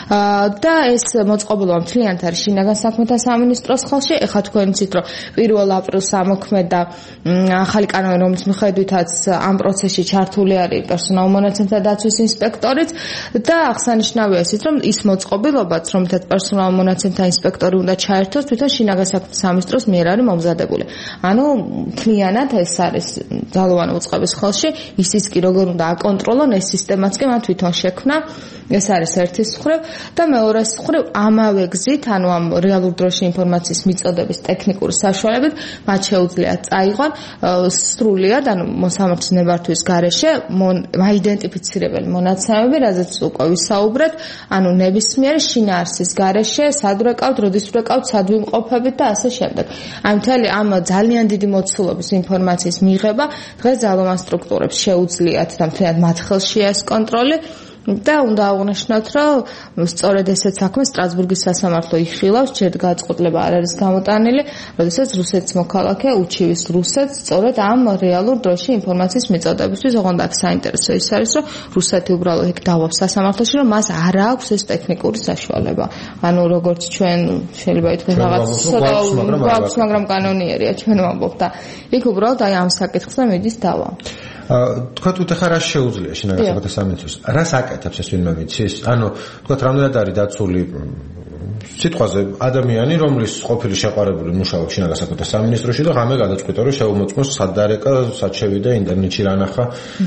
და ეს მოწყობილობა მთლიანად არის შინაგან საქმეთა სამინისტროს ხელში. ეხლა თქვენ იცით, რომ პირველ აპრილს ამოქმედა ახალი კანონი, რომლის მიხედვითაც ამ პროცესში ჩართული არის პერსონალურ მონაცემთა დაცვის ინსპექტორიც და აღსანიშნავია ისიც, რომ ის მოწყობილობაც, რომელთაც პერსონალურ მონაცემთა ინსპექტორი უნდა ჩაერთოს, თვითონ შინაგან საქმეთა სამინისტროს მიერ არის მომზადებული. ანუ მთლიანად ეს არის ძალოვანი უწყების ხელში, ისიც კი როგორ უნდა აკონტროლონ ეს სისტემაც კი მათ თვითონ შექმნა. ეს არის ერთი მხრივ და მეორე მხრივ ამავე გზით, ანუ ამ რეალურ დროში ინფორმაციის მიწოდების ტექნიკური საშუალებით მათ შეუძლიათ წაიყვან სრულიად, ანუ მოსამართლის ნებართვის გარეშე აიდენტიფიცირებელი მონაცემები, რაზეც უკვე ვისაუბრეთ, ანუ ნებისმიერი შინაარსის გარეშე, სად ვrეკავთ, როდის ვrეკავთ, სად ვიმყოფებით და ასე შემდეგ. აი მთელი ამ ძალიან დიდი მოცულობის ინფორმაციის მიღება დღეს ძალოვან სტრუქტურებს შეუძლიათ და მთლიანად მათ ხელშია ეს კონტროლი. და უნდა აღნიშნოთ, რომ სწორედ ესეც საქმე სტრასბურგის სასამართლო იხილავს, ჯერ გაწყოთლება არ არის გამოტანილი, როდესაც რუსეთის მოქალაქე უჩივის რუსეთს სწორედ ამ რეალურ დროში ინფორმაციის მიწოდებისთვის, ოღონდ აქ საინტერესო ის არის, რომ რუსეთი უბრალოდ იქ დავობს სასამართლოში, რომ მას არ აქვს ეს ტექნიკური საშუალება. ანუ როგორც ჩვენ შეიძლება ითქვას რაღაც გვაქვს, მაგრამ კანონიერია ჩვენ ვამბობთ და იქ უბრალოდ აი ამ საკითხზე მიდის დავა.
თქვა თუ ხარ რა შეუძლია შინაგან საქმეთა სამინისტროს რას აკეთებს ეს ვინმე ვიცის ანუ თქვა რამდენად არის დაცული სიტყვაზე ადამიანი რომლის ყოფილი შეყარებული მუშაობს შინაგან საქმეთა სამინისტროში და ღამე გადაწყვიტა რომ შეუმოწმოს სად დარეკა სად შევიდა ინტერნეტში რა ნახა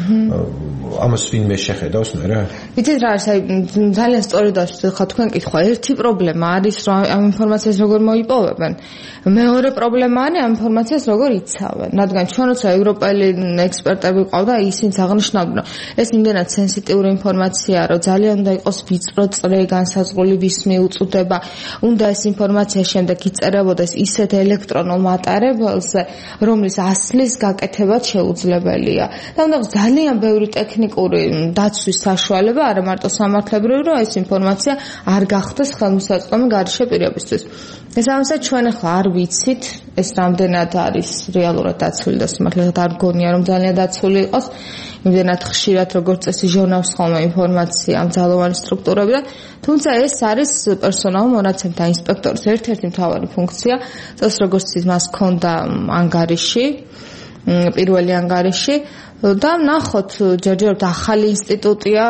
ამას ვინმე შეხედავს მე რა
ვიცით რა არის აი ძალიან სწორად ხა თქვენ კითხვა ერთი პრობლემა არის რომ ამ ინფორმაციას როგორ მოიპოვებენ მეორე პრობლემა არის ამ ინფორმაციას როგორ იცავენ რადგან ჩვენ როცა ევროპელი ექსპერტები ყავდა ისინი აღნიშნავდნენ რომ ეს იმდენად სენსიტიური ინფორმაციაა რომ ძალიან უნდა იყოს ვიწრო წრე განსაზღვრული ვის მიუწვდება უნდა ეს ინფორმაცია შემდეგ იწერებოდეს ისეთ ელექტრონულ მატარებელზე რომლის ასლის გაკეთებაც შეუძლებელია და უნდა ძალიან ბევრი ტექნიკური დაცვის საშუალება არა მარტო სამართლებრივი რომ ეს ინფორმაცია არ გახდეს ხელმისაწვდომი გარშე პირებისთვის ეს ამასაც ჩვენ ახლა არ ვიცით ეს რამდენად არის რეალურად დაცული და სიმართლეულად არ გონია რომ ძალიან დაცული იყოს იმდენად ხშირად როგორც წესი ჟურნალს ხოლმე ინფორმაცია ამ ძალოვანი სტრუქტურებიდან თუმცა ეს არის პერსონალურ მონაცემთა ინსპექტორის ერთ-ერთი მთავარი ფუნქცია წელს როგორც ის მას ჰქონდა ანგარიში პირველი ანგარიში და ნახოთ ჯერჯერობით ახალი ინსტიტუტია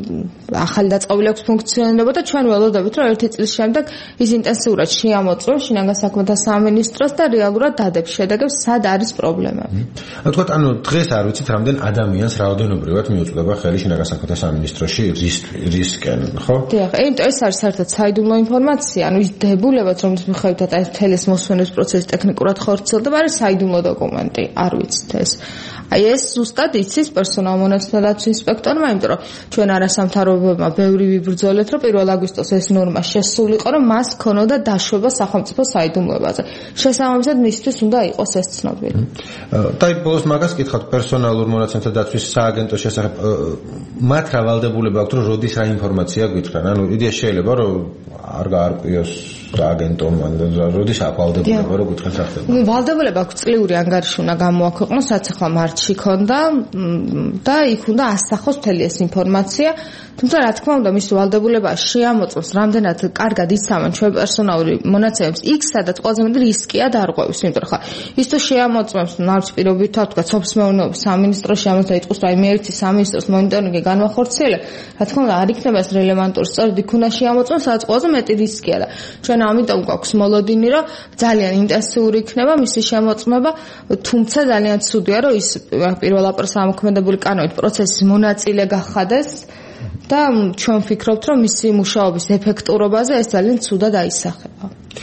ახალი დაწყობილი აქვს ფუნქციონირება და ჩვენ ველოდებით რომ ერთი წლის შემდეგ ის ინტენსიურად შეამოწმებს შინაგან საქმეთა სამინისტროს და რეალურად დადებს შედეგებს სად არის პრობლემები.
თქვა ანუ დღეს არ ვიცით რამდენ ადამიანს რაოდენობრივად მიუწვდება ხელი შინაგან საქმეთა სამინისტროში რისკენ ხო?
დიახ, ეს არის საერთოდ საიდუმლო ინფორმაცია, ანუ ის დებულებაც რომლის მიხედვითაც ეს თელეს მოსვენების პროცესი ტექნიკურად ხორციელდება არის საიდუმლო დოკუმენტი, არ ვიცით ეს. აი ეს ზუსტად იცის პერსონალურ მონაცემთა დაცვის ინსპექტორმა, იმიტომ რომ ჩვენ არასამთავრობოებმა ბევრი ვიბრძოლეთ, რომ პირველ აგვისტოს ეს ნორმა შესულიყო, რომ მას ქონოდა დაშვება სახელმწიფო საიდუმლოებაზე. შესაბამისად მისთვის უნდა იყოს ეს ცნობილი.
და ბოლოს მაგას კითხავთ პერსონალურ მონაცემთა დაცვის სააგენტოს შესახებ მათ რა ვალდებულება აქვს, რომ როდის რა ინფორმაცია გითხრან? ანუ იდეა შეიძლება რომ არ გაარკვიოს აგენტომ როდის აქვს ვალდებულება რომ გითხრან რა ხდება?
ვალდებულება აქვს წლიური ანგარიში უნდა გამოაქვეყნოს, რაც ახლა მარტში ქონდა და იქ უნდა ასახოს მთელი ეს ინფორმაცია. თუმცა რა თქმა უნდა მის ვალდებულებაა შეამოწმოს რამდენად კარგად იცავენ ჩვენ პერსონალური მონაცემებს იქ სადაც ყველაზე მეტი რისკია დარღვევის, იმიტომ რომ ხა ის თუ შეამოწმებს ნარჩ პირობითად თქვა სოფლის მეურნეობის სამინისტროში ამას დაიწყოს რა მე ერთი სამინისტროს მონიტორინგი განვახორციელებ, რა თქმა უნდა არ იქნება ეს რელევანტური, სწორედ იქ უნდა შეამოწმოს სადაც ყველაზე მეტი რისკია და ჩვენ ამიტომ გვაქვს მოლოდინი რომ ძალიან ინტენსიური იქნება მისი შემოწმება, თუმცა ძალიან ცუდია რომ ის პირველ აპრილს ამოქმედებული კანონით პროცესის მონაწილე გახადეს და ჩვენ ვფიქრობთ რომ მისი მუშაობის ეფექტურობაზე ეს ძალიან ცუდად აისახება.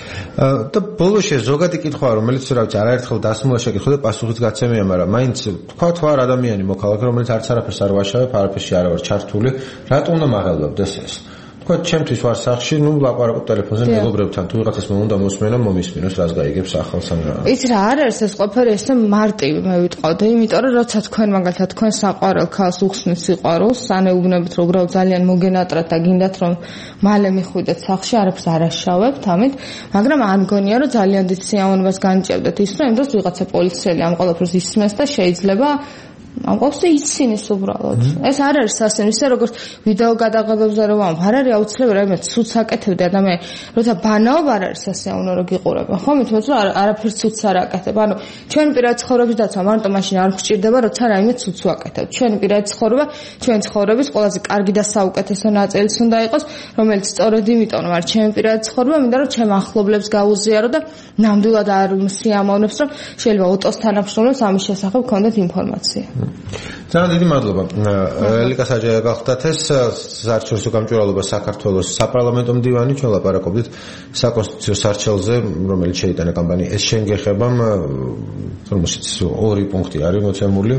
და ბოლოში ზოგადი კითხვა რომელიც რა ვიცი არაერთხელ დასმულა შეკითხვა და პასუხიც გაცემია, მაგრამ მაინც თქვა თუ არ ადამიანი მოქალაქე რომელიც არც არაფერს არ ვაშავებ, არაფერში არ ვარ ჩართული, რატომ უნდა მაღელვებდეს ეს? თქვა ჩემთვის ვარ სახში, ნუ ლაპარაკობ ტელეფონზე მეგობრებთან, თუ ვიღაცას მომუნდა მოსმენა, მომისმინოს, რას გაიგებს ახალს ან რა.
იცი რა არ არის ეს ყოფილი, ესე მარტივი მე ვიტყოდი, იმიტომ რომ როცა თქვენ მაგალითად თქვენ საყვარელ ქალს უხსნით სიყვარულს, ანეუბნებით რომ უბრალოდ ძალიან მოგენატრათ და გინდათ რომ მალე მიხვიდეთ სახში, არაფერს არ აშავებთ ამით, მაგრამ არ მგონია რომ ძალიან დიდ სიამოვნებას განიჭებდეთ ის, რომ იმ დროს ვიღაცა პოლიციელი ამ ყველაფერს ისმენს და შეიძლება ამ ყოველთვის იცინეს უბრალოდ. ეს არ არის სასწრაფო, ისე როგორც ვიდეო გადაღებებზე რომ ვამბობ, არ არის აუცილებელი რაიმე ცუც აკეთებდი ადამიანი, როცა ბანაობ არ არის სასწრაფო რომ გიყურება. ხო, მithmeți რომ არაფერს ცუც არ აკეთებ. ანუ ჩვენ პირადი ცხოვრების დაცვა მარტო მაშინ არ გვჭირდება, როცა რაიმე ცუც ვაკეთებ. ჩვენი პირადი ცხოვრება, ჩვენი ცხოვრების ყველაზე კარგი და საუკეთესო ნაწილიც უნდა იყოს, რომელიც სწორედ იმიტომ რომ არის ჩემი პირადი ცხოვრება, მინდა რომ ჩემ ახლობლებს გაუზიარო და ნამდვილად არ მსიამოვნებს, რომ შეიძლება ოტოს თანამშრომლებს ამის შესახებ გქონდეთ ინფორმაცია.
ძალიან დიდი მადლობა. ელიკა საჯაია გახდათ ეს საერთაშორისო გამჭვირვალობა საქართველოს საპარლამენტო მდივანი, ჩვენ ლაპარაკობდით საკონსტიტუციო სარჩელზე, რომელიც შეიტანა კამპანია ეს შენგეხებამ, რომელშიც ორი პუნქტი არის მოცემული.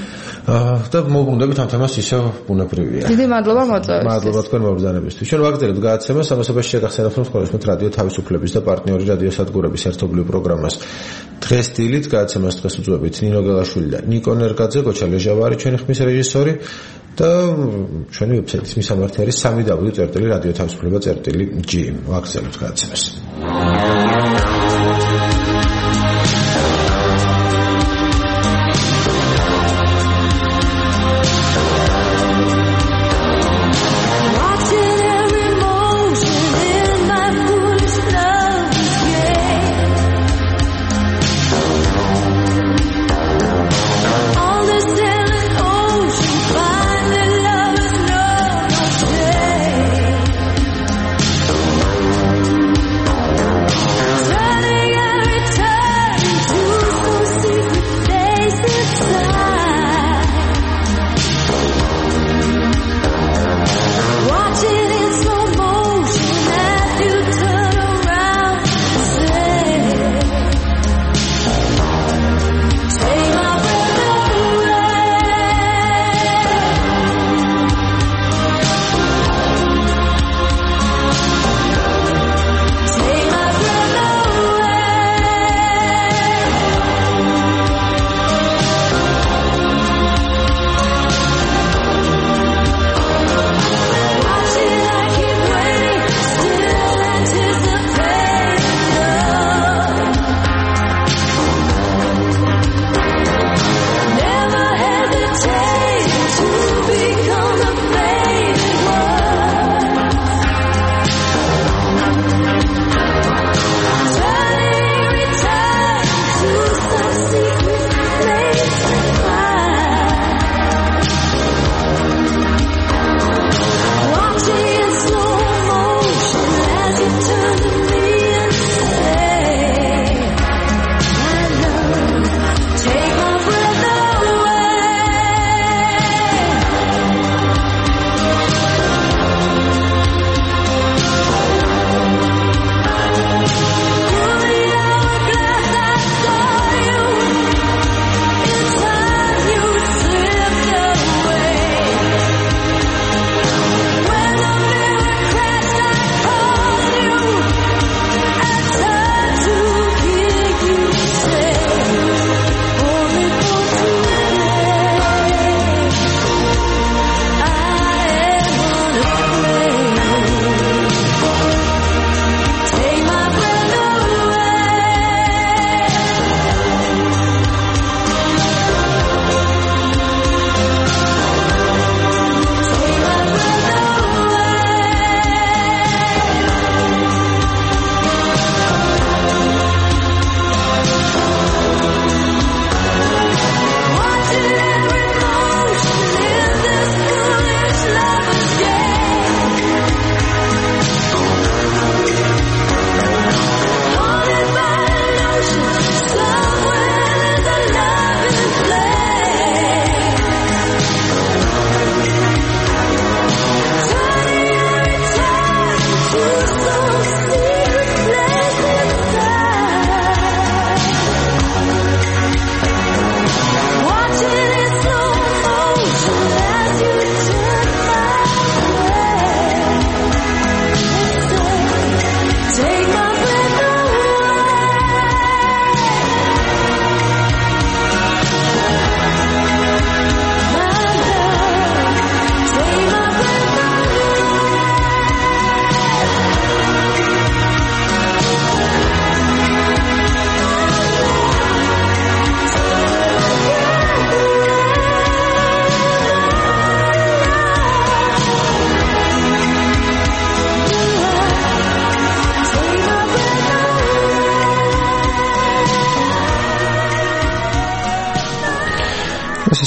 და მოვუბრუნდებით ამ თემას ისევ ბუნებრივია.
დიდი მადლობა მოწვევისთვის.
მადლობა თქვენ მობრძანებისთვის. ჩვენ ვაგრძელებთ გადაცემას, ამასობაში შეგახსენებთ, რომ ხოლმე რადიო თავისუფლების და პარტნიორი რადიო სადგურების ერთობლივ პროგრამას დღეს დილით გადაცემას დღეს უძღვებით ნინო გელაშვილი და ნიკო ნერგაძე, გოჩა ლეჟავარი ჩვენი ხმის რეჟისორი და ჩვენი ვებსაიტის მისამართი არის სამი დაბლიუ წერტილი რადიო თავისუფლება წერტილი ჯი. ვაგრძელებთ გადაცემას.
Turning every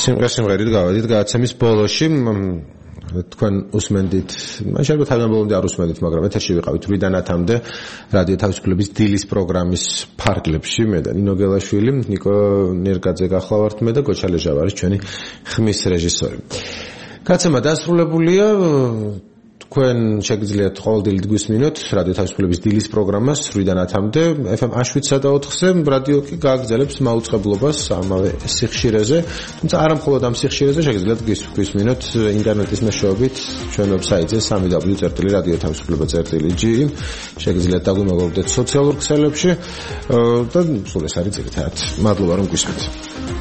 სიმღერით გავედით გადაცემის ბოლოში. თქვენ უსმენდით, შეიძლება თავიდან ბოლომდე არ უსმენდით, მაგრამ ეთერში ვიყავით თვრიდან ათამდე რადიო თავისუფლების დილის პროგრამის ფარგლებში. მე და ნინო გელაშვილი, ნიკო ნერგაძე გახლავართ მე და გოჩა ლეჟავ არის ჩვენი ხმის რეჟისორი. გადაცემა დასრულებულია. თქვენ შეგიძლიათ ყოველდღიურად გვისმინოთ რადიო თავისუფლების დილის პროგრამას თვრიდან ათამდე ეფ ემ შვიდსა და ოთხზე. რადიო კი გააგრძელებს მაუწყებლობას ამავე სიხშირეზე, თუმცა არა მხოლოდ ამ სიხშირეზე, შეგიძლიათ გვისმინოთ ინტერნეტის მეშვეობით ჩვენ ვებსაიტზე double-u double-u double-u წერტილი რადიო თავისუფლება წერტილი ჯი. შეგიძლიათ დაგვიმეგობრდეთ სოციალურ ქსელებში და სულ ეს არის ძირითადად. მადლობა რომ გვისმენთ.